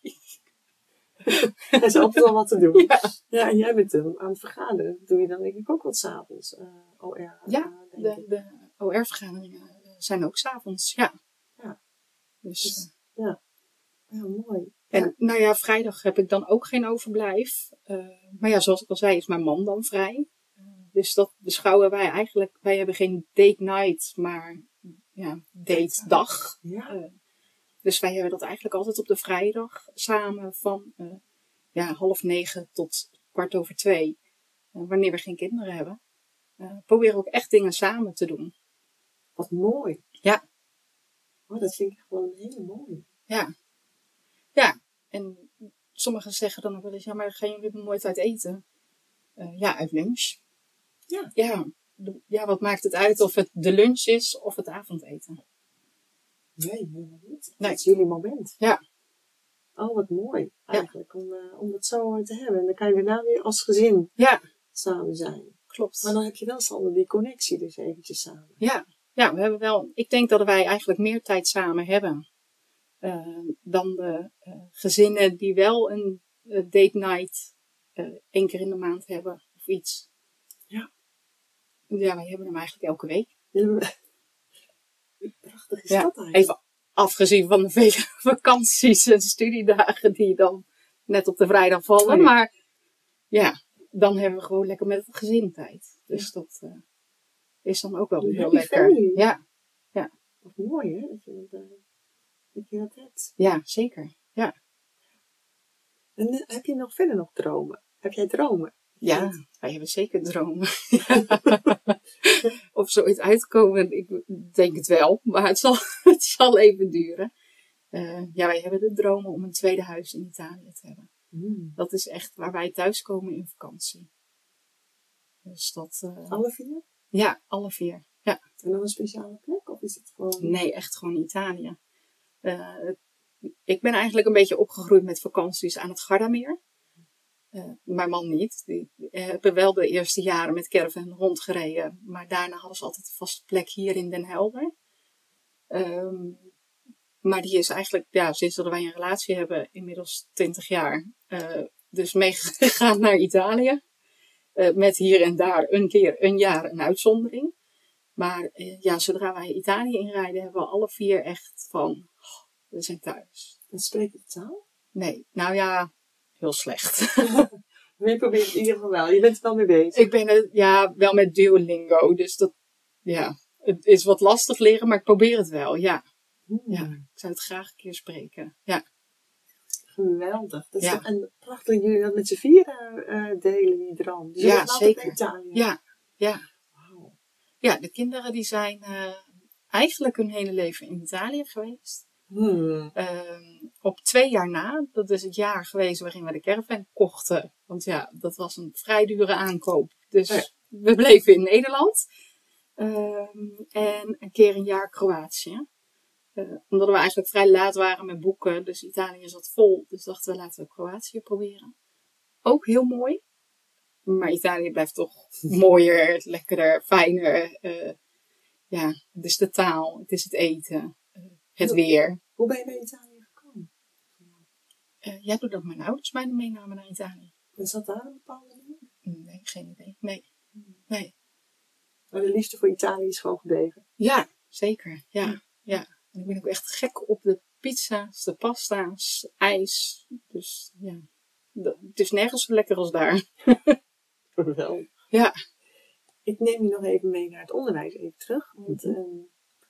Er is altijd wel wat te doen. Ja, ja en jij bent uh, aan het vergaderen. Dat doe je dan denk ik ook wat s'avonds. Uh, O R. Ja, uh, de, de O R-vergaderingen zijn ook s'avonds. Ja. Ja. Dus, dus, ja. Ja, mooi. En ja. nou ja, vrijdag heb ik dan ook geen overblijf. Uh, maar ja, zoals ik al zei, is mijn man dan vrij. Uh, dus dat beschouwen wij eigenlijk, wij hebben geen date night, maar ja, date dag. Ja. Uh, dus wij hebben dat eigenlijk altijd op de vrijdag samen van uh, ja, half negen tot kwart over twee. Uh, wanneer we geen kinderen hebben. Uh, proberen ook echt dingen samen te doen. Wat mooi. Ja. Oh, dat vind ik gewoon een hele mooie. Ja. Ja. En sommigen zeggen dan ook wel eens, ja, maar gaan jullie nooit uit eten? Uh, ja, uit lunch. Ja. Ja. De, ja, wat maakt het uit of het de lunch is of het avondeten? Nee, helemaal niet. Nee. Dat is jullie moment. Ja. Oh, wat mooi. Eigenlijk, ja. om, uh, om dat zo te hebben. En dan kan je daarna weer als gezin ja. samen zijn. Klopt. Maar dan heb je wel samen die connectie dus eventjes samen. Ja. Ja, we hebben wel, ik denk dat wij eigenlijk meer tijd samen hebben. Uh, dan de uh, gezinnen die wel een uh, date night uh, één keer in de maand hebben. Of iets. Ja. Ja, wij hebben hem eigenlijk elke week. Ja. Prachtig is ja, dat eigenlijk. Even afgezien van de vele vakanties en studiedagen die dan net op de vrijdag vallen. Oh, ja. Maar ja, dan hebben we gewoon lekker met het gezin tijd. Dus ja. dat uh, is dan ook wel weer heel lekker. Family. Ja. Ja. Wat mooi hè, dat je dat, uh, dat, je dat hebt. Ja, zeker. Ja. En uh, heb je nog verder nog dromen? Heb jij dromen? Ja, wij hebben zeker dromen. Of ze ooit uitkomen, ik denk het wel. Maar het zal, het zal even duren. Uh, ja, wij hebben de dromen om een tweede huis in Italië te hebben. Mm. Dat is echt waar wij thuiskomen in vakantie. Dus dat... Uh, alle vier? Ja, alle vier. Ja. En dan een speciale plek? Of is het gewoon... Nee, echt gewoon Italië. Uh, ik ben eigenlijk een beetje opgegroeid met vakanties aan het Gardameer. Uh, mijn man niet. Die hebben wel de eerste jaren met caravan rondgereden. Maar daarna hadden ze altijd een vaste plek hier in Den Helder. Um, maar die is eigenlijk, ja, sinds dat wij een relatie hebben, inmiddels twintig jaar. Uh, dus meegegaan naar Italië. Uh, met hier en daar een keer een jaar een uitzondering. Maar uh, ja, zodra wij Italië inrijden, hebben we alle vier echt van... Oh, we zijn thuis. En spreek je de taal? Nee, nou ja, heel slecht. Maar je probeert het in ieder geval wel. Je bent er wel mee bezig. Ik ben er, ja, wel met Duolingo, dus dat, ja, het is wat lastig leren, maar ik probeer het wel, ja. Hmm. Ja, ik zou het graag een keer spreken, ja. Geweldig. Dat is Ja. toch een prachtig dat jullie dat met z'n vieren uh, delen, die droom. Dus Ja, je bent altijd zeker. in Italië. Ja, ja. Wauw. Ja, de kinderen die zijn uh, eigenlijk hun hele leven in Italië geweest. Hmm. Um, op twee jaar na, dat is het jaar geweest waarin we de caravan kochten. Want ja, dat was een vrij dure aankoop. Dus Ja. we bleven in Nederland. Um, en een keer een jaar Kroatië. Uh, omdat we eigenlijk vrij laat waren met boeken. Dus Italië zat vol. Dus dachten we, laten we Kroatië proberen. Ook heel mooi. Maar Italië blijft toch mooier, lekkerder, fijner. Uh, ja, het is de taal, het is het eten, uh, het weer. Hoe ben je bij Italië gekomen? Uh, ja, doordat mijn ouders mij meenamen naar Italië. En zat daar een bepaalde reden? Nee, geen idee. Nee. nee. Maar de liefde voor Italië is gewoon gebleven? Ja, zeker. Ja, ja. En ik ben ook echt gek op de pizza's, de pasta's, ijs. Dus ja, het is nergens zo lekker als daar. Wel. Ja. Ik neem je nog even mee naar het onderwijs, even terug. Want Mm-hmm. um,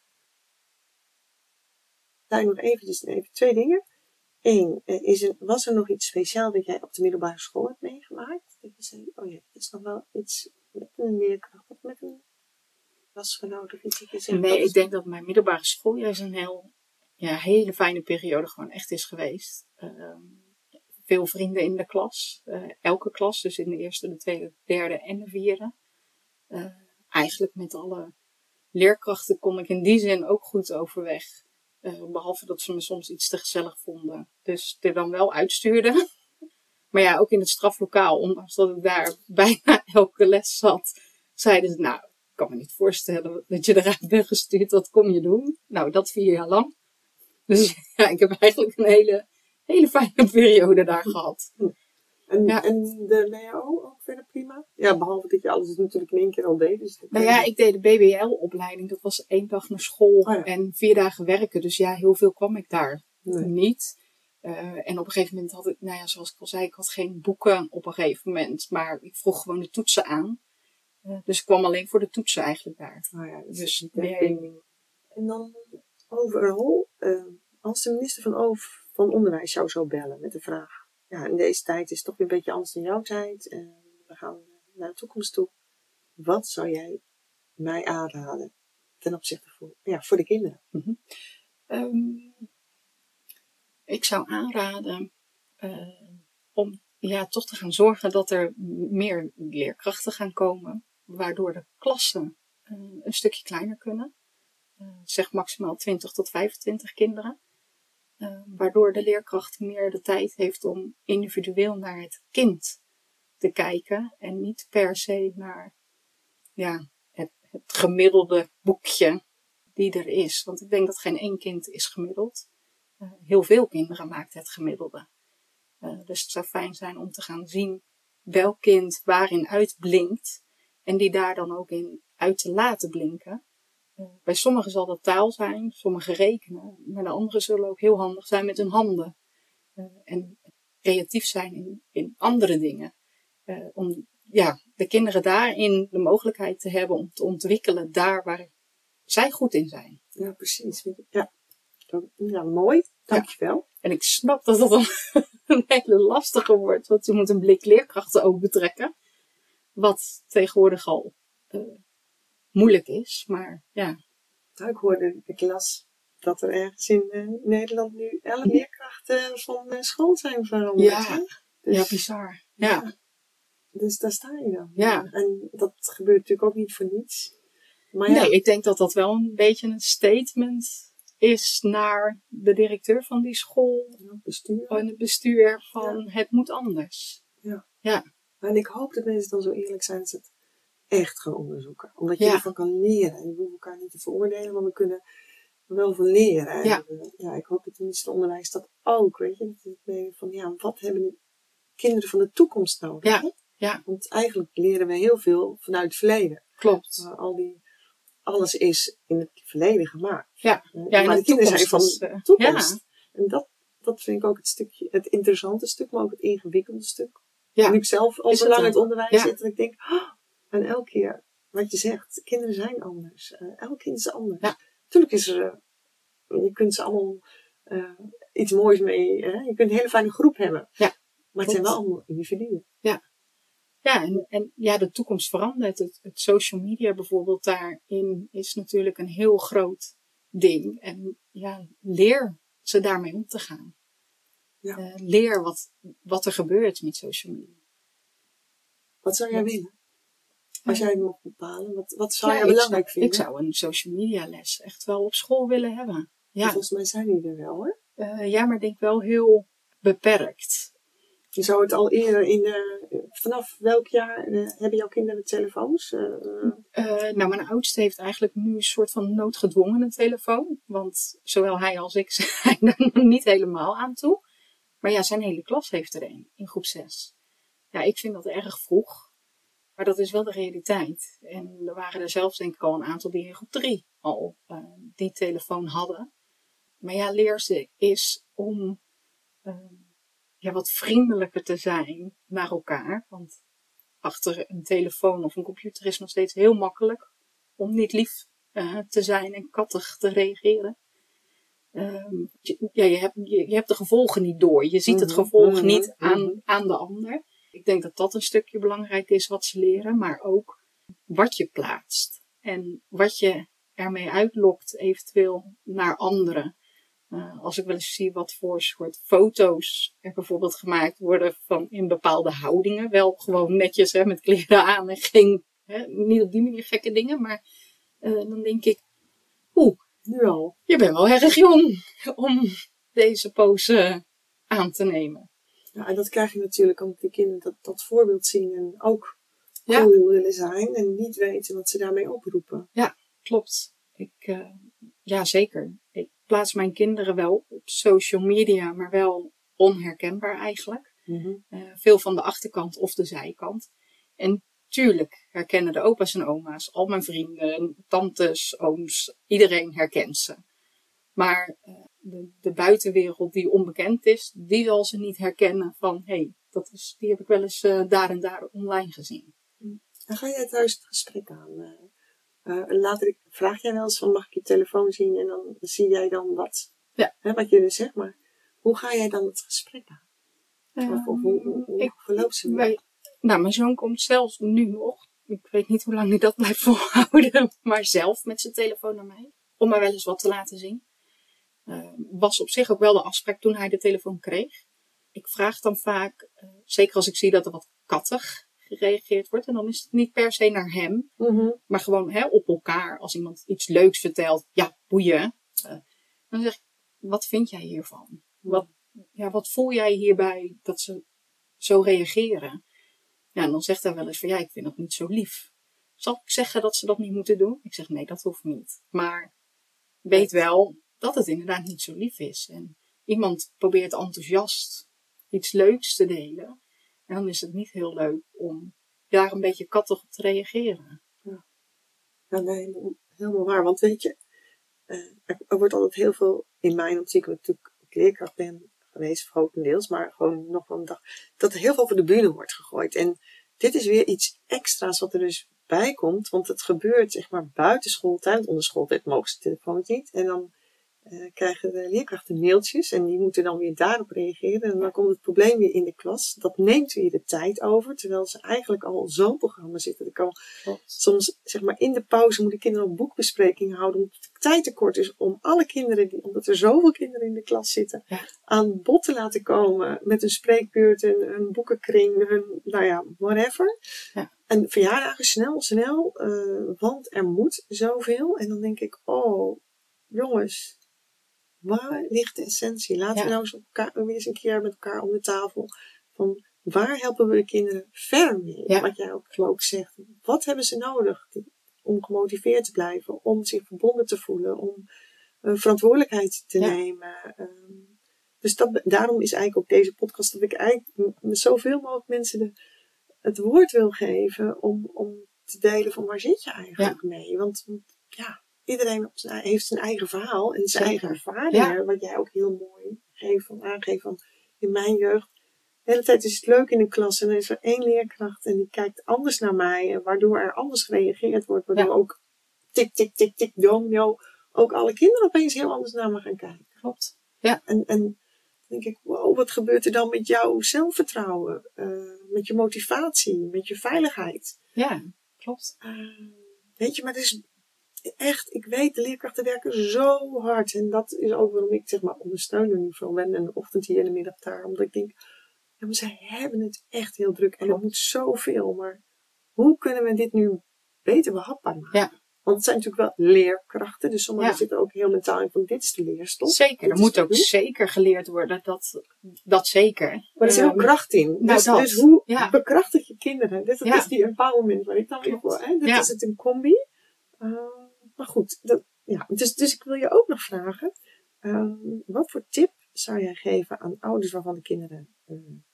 daar nog eventjes even twee dingen. Eén, is er, was er nog iets speciaals dat jij op de middelbare school hebt meegemaakt? Dat je zei, oh ja, dat is nog wel iets met een leerkracht of met een klasgenoot of iets. Dat je zegt, Nee, dat ik is... denk dat mijn middelbare school juist een heel, ja, hele fijne periode gewoon echt is geweest. Um, veel vrienden in de klas. Uh, elke klas, dus in de eerste, de tweede, de derde en de vierde. Uh, eigenlijk met alle leerkrachten kon ik in die zin ook goed overweg. Uh, behalve dat ze me soms iets te gezellig vonden. Dus er dan wel uitstuurden. Maar ja, ook in het straflokaal, ondanks dat ik daar bijna elke les zat, zeiden ze, nou, ik kan me niet voorstellen dat je eruit bent gestuurd. Wat kom je doen? Nou, dat vier jaar lang. Dus ja, ik heb eigenlijk een hele, hele fijne periode daar gehad. En, ja. en de B H O ook verder prima? Ja, behalve dat je alles natuurlijk in één keer al deed. Dus nou ja, ik deed de B B L-opleiding. Dat was één dag naar school oh ja. en vier dagen werken. Dus ja, heel veel kwam ik daar nee. niet. Uh, en op een gegeven moment had ik, nou ja, zoals ik al zei, ik had geen boeken op een gegeven moment. Maar ik vroeg gewoon de toetsen aan. Uh, dus ik kwam alleen voor de toetsen eigenlijk daar. Oh ja, dus nee. En dan overal, uh, als de minister van, over, van Onderwijs jou zou bellen met de vraag. Ja, in deze tijd is het toch weer een beetje anders dan jouw tijd. Uh, we gaan naar de toekomst toe. Wat zou jij mij aanraden ten opzichte voor, ja, voor de kinderen? Mm-hmm. Um, ik zou aanraden uh, om ja, toch te gaan zorgen dat er meer leerkrachten gaan komen. Waardoor de klassen uh, een stukje kleiner kunnen. Uh, zeg maximaal twintig tot vijfentwintig kinderen. Uh, waardoor de leerkracht meer de tijd heeft om individueel naar het kind te kijken. En niet per se naar ja, het, het gemiddelde boekje die er is. Want ik denk dat geen één kind is gemiddeld. Uh, heel veel kinderen maakt het gemiddelde. Uh, dus het zou fijn zijn om te gaan zien welk kind waarin uitblinkt. En die daar dan ook in uit te laten blinken. Uh, bij sommigen zal dat taal zijn, sommigen rekenen. Maar de anderen zullen ook heel handig zijn met hun handen. Uh, en creatief zijn in, in andere dingen. Uh, om ja, de kinderen daarin de mogelijkheid te hebben om te ontwikkelen daar waar zij goed in zijn. Ja, precies. Ja, ja mooi. Dankjewel. Ja. En ik snap dat dat een, een hele lastige wordt. Want je moet een blik leerkrachten ook betrekken. Wat tegenwoordig al uh, moeilijk is. Maar ja. Nou, ik hoorde, ik las dat er ergens in uh, Nederland nu elf leerkrachten van uh, school zijn veranderd. Ja, dus, ja bizar. Ja. ja. Dus daar sta je dan. Ja. En dat gebeurt natuurlijk ook niet voor niets. Maar ja. Nee, ik denk dat dat wel een beetje een statement is naar de directeur van die school. Ja, bestuur. En het bestuur van ja. Het moet anders. Ja. Ja. En ik hoop dat mensen dan zo eerlijk zijn dat ze het echt gaan onderzoeken. Omdat je ja. ervan kan leren. En we hoeven elkaar niet te veroordelen, maar we kunnen er wel van leren. Ja. En, ja, ik hoop dat de minister van Onderwijs dat ook, weet je. Dat het van, ja, wat hebben de kinderen van de toekomst nodig? Ja. Ja. Want eigenlijk leren we heel veel vanuit het verleden. Klopt. Uh, al die, alles is in het verleden gemaakt. Ja, Uh, ja maar de kinderen zijn van is, de toekomst. En dat, dat vind ik ook het stukje, het interessante stuk, maar ook het ingewikkelde stuk. Ja. En ik zelf al Is zo het lang in dan? het onderwijs Ja. zit, dat ik denk, oh, en elke keer wat je zegt, kinderen zijn anders. Uh, elk kind is anders. Ja. Tuurlijk is er, uh, je kunt ze allemaal uh, iets moois mee, uh, je kunt een hele fijne groep hebben. Ja. Maar het zijn wel allemaal individuen. Ja. Ja, en, en ja, de toekomst verandert. Het, het social media bijvoorbeeld daarin is natuurlijk een heel groot ding. En ja, leer ze daarmee om te gaan. Ja. Uh, leer wat, wat er gebeurt met social media. Wat zou jij willen? Als jij het mocht bepalen, wat, wat zou ja, jij belangrijk ik zou, vinden? Ik zou een social media les echt wel op school willen hebben. Ja, volgens mij zijn die er wel hoor. Uh, ja, maar ik denk wel heel beperkt. Je zou het al eerder in de, vanaf welk jaar uh, hebben jouw kinderen telefoons? Uh, uh, nou, mijn oudste heeft eigenlijk nu een soort van noodgedwongen een telefoon. Want zowel hij als ik zijn er nog niet helemaal aan toe. Maar ja, zijn hele klas heeft er een in groep zes. Ja, ik vind dat erg vroeg. Maar dat is wel de realiteit. En er waren er zelfs denk ik al een aantal die in groep drie al uh, die telefoon hadden. Maar ja, leer ze is om uh, ja, wat vriendelijker te zijn naar elkaar. Want achter een telefoon of een computer is nog steeds heel makkelijk om niet lief uh, te zijn en kattig te reageren. Um, je, ja, je, hebt, je, je hebt de gevolgen niet door. Je ziet het gevolg mm-hmm, niet aan, mm-hmm. aan de ander. Ik denk dat dat een stukje belangrijk is wat ze leren. Maar ook wat je plaatst. En wat je ermee uitlokt eventueel naar anderen. Uh, als ik wel eens zie wat voor soort foto's er bijvoorbeeld gemaakt worden van in bepaalde houdingen. Wel gewoon netjes hè, met kleren aan en geen, hè, niet op die manier gekke dingen. Maar uh, dan denk ik, oeh, nu al. Je bent wel erg jong om deze pose uh, aan te nemen. Ja, en dat krijg je natuurlijk omdat die kinderen dat, dat voorbeeld zien en ook cool ja. willen zijn en niet weten wat ze daarmee oproepen. Ja, klopt. Ik, uh, ja, zeker. Ik plaats mijn kinderen wel op social media, maar wel onherkenbaar eigenlijk. Mm-hmm. Uh, veel van de achterkant of de zijkant. En tuurlijk herkennen de opa's en oma's, al mijn vrienden, tantes, ooms, iedereen herkent ze. Maar uh, de, de buitenwereld die onbekend is, die zal ze niet herkennen van, hé, hey, dat is, die heb ik wel eens uh, daar en daar online gezien. En ga jij thuis het gesprek aan? Uh, uh, later vraag jij wel eens van, mag ik je telefoon zien? En dan zie jij dan wat, ja. hè, wat je dus zegt, maar hoe ga jij dan het gesprek aan? Um, of, of hoe, hoe, hoe ik, verloopt ze? Wij, nou, mijn zoon komt zelfs nu nog, ik weet niet hoe lang hij dat blijft volhouden, maar zelf met zijn telefoon naar mij, om mij wel eens wat te laten zien. Uh, was op zich ook wel de afspraak toen hij de telefoon kreeg. Ik vraag dan vaak, uh, zeker als ik zie dat er wat kattig gereageerd wordt, en dan is het niet per se naar hem, mm-hmm. maar gewoon hè, op elkaar. Als iemand iets leuks vertelt, ja, boeien. Uh, dan zeg ik, wat vind jij hiervan? Wat, ja, wat voel jij hierbij dat ze zo reageren? Ja, en dan zegt hij wel eens van, ja, ik vind dat niet zo lief. Zal ik zeggen dat ze dat niet moeten doen? Ik zeg, nee, dat hoeft niet. Maar weet wel dat het inderdaad niet zo lief is. En iemand probeert enthousiast iets leuks te delen. En dan is het niet heel leuk om daar een beetje kattig op te reageren. Ja, ja nee, helemaal, helemaal waar. Want weet je, uh, er, er wordt altijd heel veel, in mijn optiek, wat ik natuurlijk leerkracht ben geweest, grotendeels, maar gewoon nog wel een dag, dat er heel veel voor de bühne wordt gegooid. En dit is weer iets extra's wat er dus bij komt, want het gebeurt zeg maar buiten schooltijd, onder schooltijd mogen ze de telefoon niet. En dan uh, krijgen de leerkrachten mailtjes en die moeten dan weer daarop reageren. En dan komt het probleem weer in de klas. Dat neemt weer de tijd over, terwijl ze eigenlijk al zo'n programma zitten. Ik kan soms, zeg maar, in de pauze moeten kinderen een boekbespreking houden, omdat het tijd tekort is om alle kinderen, die, omdat er zoveel kinderen in de klas zitten, ja. aan bod te laten komen met een spreekbeurt, een, een boekenkring, een, nou ja, whatever. Ja. En verjaardagen snel, snel, uh, want er moet zoveel. En dan denk ik, oh, jongens, waar ligt de essentie? Laten ja. we nou eens, elkaar, weer eens een keer met elkaar om de tafel. Van waar helpen we de kinderen verder mee? Ja. Wat jij ook, ook zegt. Wat hebben ze nodig om gemotiveerd te blijven? Om zich verbonden te voelen? Om uh, verantwoordelijkheid te ja. nemen? Um, dus dat, daarom is eigenlijk ook deze podcast dat ik eigenlijk met zoveel mogelijk mensen de, het woord wil geven om, om te delen van waar zit je eigenlijk ja. mee? Want ja, iedereen heeft zijn eigen verhaal en zijn Zeker. eigen ervaringen, ja. wat jij ook heel mooi geef van aangeven van in mijn jeugd. De hele tijd is het leuk in de klas en er is er één leerkracht en die kijkt anders naar mij. En waardoor er anders gereageerd wordt. Waardoor Ja. ook tik, tik, tik, tik, domino. Ook alle kinderen opeens heel anders naar me gaan kijken. Klopt. Ja. En, en dan denk ik, wow, wat gebeurt er dan met jouw zelfvertrouwen? Uh, met je motivatie, met je veiligheid? Ja, klopt. Uh, weet je, maar het is echt, ik weet, de leerkrachten werken zo hard. En dat is ook waarom ik zeg maar ondersteuner nu vooral ben. En de ochtend hier en de middag daar. Omdat ik denk, ja, maar zij hebben het echt heel druk. En er moet zoveel. Maar hoe kunnen we dit nu beter behapbaar maken? Ja. Want het zijn natuurlijk wel leerkrachten. Dus sommigen Ja. zitten ook heel mentaal in van dit is de leerstof. Zeker, er moet ook doen. zeker geleerd worden. Dat, dat zeker. Maar er is heel Um, kracht in. nou, Dus, dat. dus hoe Ja. bekrachtig je kinderen? Dit, dat Ja. is die empowerment waar ik dan weer voor. Hè? Dit Ja. is het een combi. Uh, maar goed, dat, ja. dus, dus ik wil je ook nog vragen. Um, wat voor tip zou jij geven aan ouders waarvan de kinderen uh,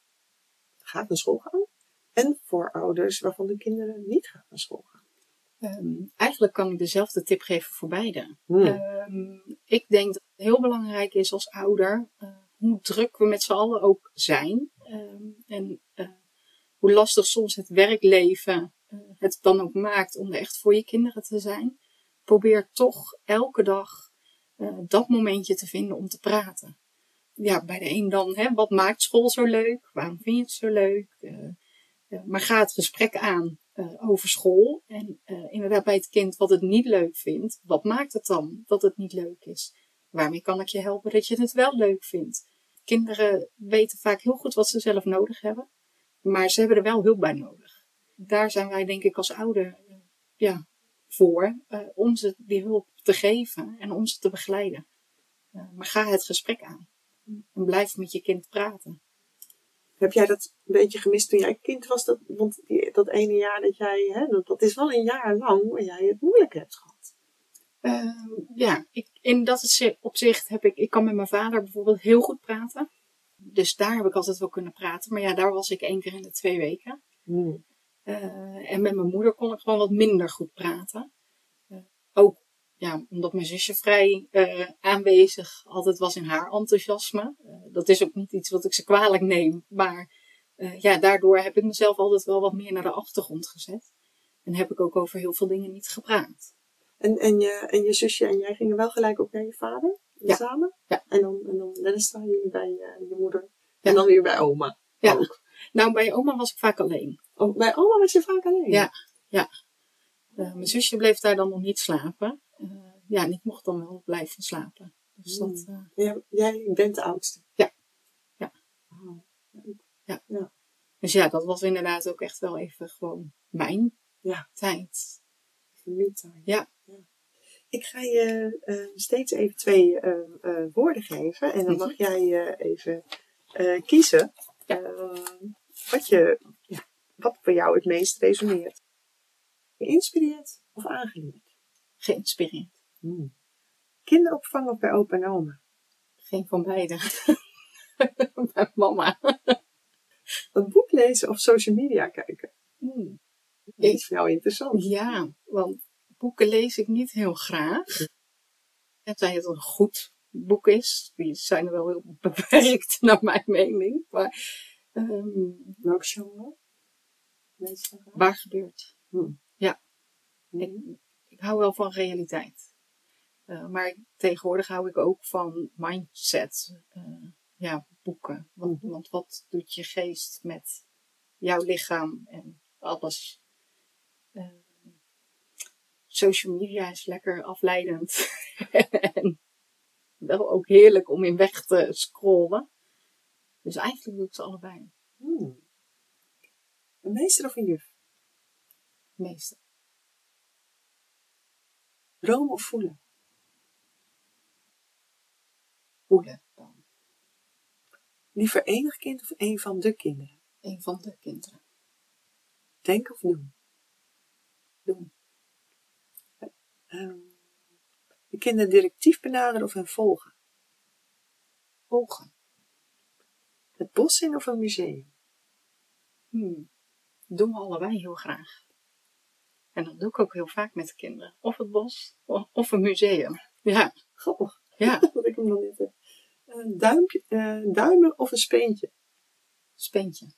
gaat naar school gaan? En voor ouders waarvan de kinderen niet gaan naar school gaan? Um, eigenlijk kan ik dezelfde tip geven voor beide. Hmm. Um, ik denk dat het heel belangrijk is als ouder uh, hoe druk we met z'n allen ook zijn. Um, en uh, hoe lastig soms het werkleven uh, het dan ook maakt om er echt voor je kinderen te zijn. Probeer toch elke dag uh, dat momentje te vinden om te praten. Ja, bij de een dan, hè, wat maakt school zo leuk? Waarom vind je het zo leuk? Uh, uh, maar ga het gesprek aan. Uh, over school en uh, inderdaad bij het kind wat het niet leuk vindt. Wat maakt het dan dat het niet leuk is? Waarmee kan ik je helpen dat je het wel leuk vindt? Kinderen weten vaak heel goed wat ze zelf nodig hebben. Maar ze hebben er wel hulp bij nodig. Daar zijn wij denk ik als ouder uh, ja, voor. Uh, om ze die hulp te geven en om ze te begeleiden. Uh, maar ga het gesprek aan. En blijf met je kind praten. Heb jij dat een beetje gemist toen jij kind was? Dat, want die, dat ene jaar dat jij, hè, dat, dat is wel een jaar lang waar jij het moeilijk hebt gehad. Uh, ja, ik, in dat opzicht heb ik, ik kan met mijn vader bijvoorbeeld heel goed praten. Dus daar heb ik altijd wel kunnen praten. Maar ja, daar was ik één keer in de twee weken. Hmm. Uh, en met mijn moeder kon ik gewoon wat minder goed praten. Uh, ook ja, omdat mijn zusje vrij uh, aanwezig altijd was in haar enthousiasme. Uh, dat is ook niet iets wat ik ze kwalijk neem. Maar uh, ja, daardoor heb ik mezelf altijd wel wat meer naar de achtergrond gezet. En heb ik ook over heel veel dingen niet gepraat. En, en, je, en je zusje en jij gingen wel gelijk ook naar je vader? Ja. Samen? Ja. En dan, en dan, dan staan jullie bij uh, je moeder. Ja. En dan weer bij oma. Ja. Ook. Nou, bij oma was ik vaak alleen. Oh, bij oma was je vaak alleen? Ja, ja. Uh, mijn zusje bleef daar dan nog niet slapen. Uh, ja, en ik mocht dan wel blijven slapen. Dus hmm. dat, uh... ja, jij bent de oudste? Ja. Ja. Oh. Ja. Ja. Dus ja, dat was inderdaad ook echt wel even gewoon mijn ja. tijd. Me-time. Ja. ja. Ik ga je uh, steeds even twee uh, uh, woorden geven. En dan mag jij uh, even uh, kiezen ja. uh, wat, je, ja, wat voor jou het meest resoneert. Geïnspireerd of aangeleerd? Geïnspireerd. Hmm. Kinderopvang of bij opa en oma? Geen van beide. Bij mama. Een boek lezen of social media kijken? Hmm. Dat is voor jou interessant. Ja, want boeken lees ik niet heel graag. Tenzij het een goed boek is. Die zijn er wel heel beperkt naar mijn mening. Maar um, welk genre? Waar gebeurt? Hmm. Ja. Hmm. Ik, ik hou wel van realiteit. Uh, maar tegenwoordig hou ik ook van mindset. Uh, ja, boeken. Want, hmm. want wat doet je geest met jouw lichaam en alles? Uh, social media is lekker afleidend. En wel ook heerlijk om in weg te scrollen. Dus eigenlijk doe ik ze allebei. Hmm. Een meester of een juf? Meester. Dromen of voelen? Voelen dan. Liever enig kind of een van de kinderen? Een van de kinderen. Denken of doen? Doen. Um, de kinderen directief benaderen of hen volgen? Volgen. Het bos in of een museum? Hmm. Doen we allebei heel graag. En dat doe ik ook heel vaak met de kinderen. Of het bos, of een museum. Ja. Grappig. Ja. Dat ik hem dan niet heb. Uh, duimpje, uh, duimen of een speentje? Speentje.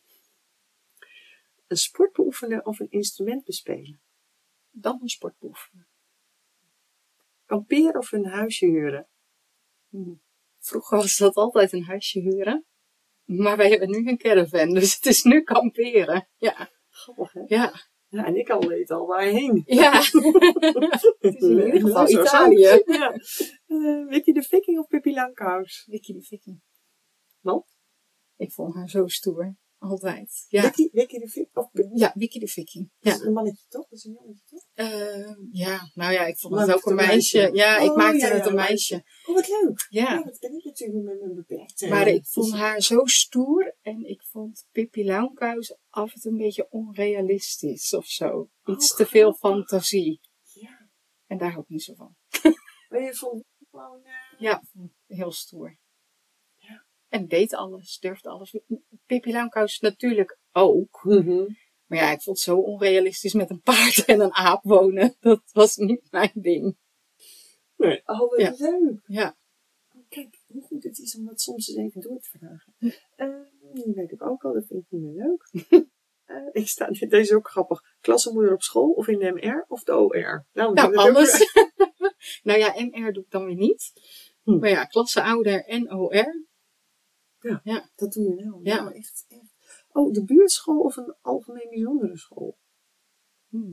Een sport beoefenen of een instrument bespelen? Dan een sport beoefenen. Kamperen of een huisje huren? Hmm. Vroeger was dat altijd een huisje huren. Maar wij hebben nu een caravan, dus het is nu kamperen. Ja. Grappig, hè? Ja. Ja, en ik al weet al waarheen. Ja. Het is in ieder geval Zo, zo. Italië. Ja. Uh, Wikkie de Viking of Pippi Langkous? Wikkie de Viking. Wat? Ik vond haar zo stoer. Altijd. Ja. Wikkie, Wikkie de Viking? Of... Ja, Wikkie de Viking. Ja. Dat is een mannetje toch? Dat is een jongetje toch? Uh, ja, nou ja, ik vond maar het ook een meisje. meisje. Ja, ik oh, maakte ja, het ja, een meisje. Oh, wat leuk. Ja. Ja, dat ken ik natuurlijk met mijn beperkte. Maar ik vond haar zo stoer en ik vond Pippi Langkous af en toe een beetje onrealistisch of zo. Iets oh, te veel fantasie. Ja. En daar hou ik niet zo van. Maar je vond gewoon... Uh... Ja, heel stoer. Ja. En deed alles, durfde alles. Pippi Langkous natuurlijk ook. Mm-hmm. Maar ja, ik vond het zo onrealistisch met een paard en een aap wonen. Dat was niet mijn ding. Nee. Oh, wat ja. leuk. Ja. Kijk, hoe goed het is om dat soms eens even door te vragen. Uh, die weet ik ook al, dat vind ik niet meer leuk. uh, ik sta, deze is ook grappig. Klassenmoeder op school of in de M R of de O R? Nou, nou alles. Nou ja, M R doe ik dan weer niet. Hm. Maar ja, klassenouder en O R. Ja, ja, dat doe je wel. Ja. Nou, echt, echt. Oh, de buurtschool of een algemeen bijzondere school? Hm.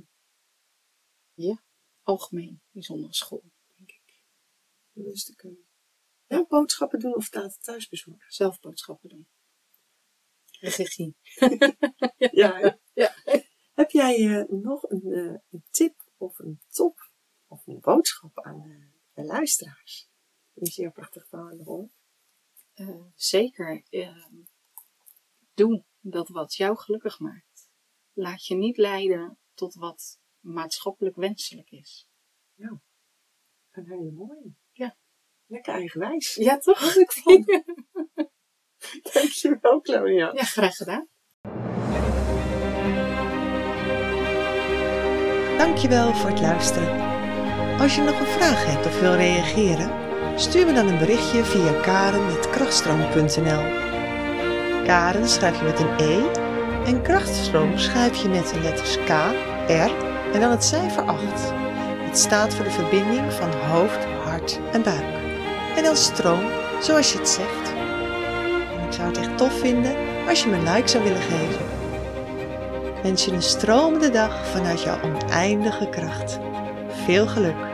Ja, algemeen bijzondere school, denk ik. Dat is de keuze. Ja, boodschappen doen of laten thuis bezorgen? Zelf boodschappen doen. Regie. ja, ja. ja. Heb jij uh, nog een, uh, een tip of een top of een boodschap aan uh, de luisteraars? Die is hier prachtig van aan de rol. Uh, zeker. Uh, doe dat wat jou gelukkig maakt. Laat je niet leiden tot wat maatschappelijk wenselijk is. Ja, een hele mooie. Ja. Lekker eigenwijs. Ja, toch? Hou ik van. Dankjewel, Claudia. Ja, graag gedaan. Dankjewel voor het luisteren. Als je nog een vraag hebt of wil reageren, stuur me dan een berichtje via karen at krachtstroom punt n l. Karen schrijf je met een E en krachtstroom schrijf je met de letters K, R en dan het cijfer acht. Het staat voor de verbinding van hoofd, hart en buik. En dan stroom, zoals je het zegt. En ik zou het echt tof vinden als je me een like zou willen geven. Ik wens je een stromende dag vanuit jouw oneindige kracht. Veel geluk!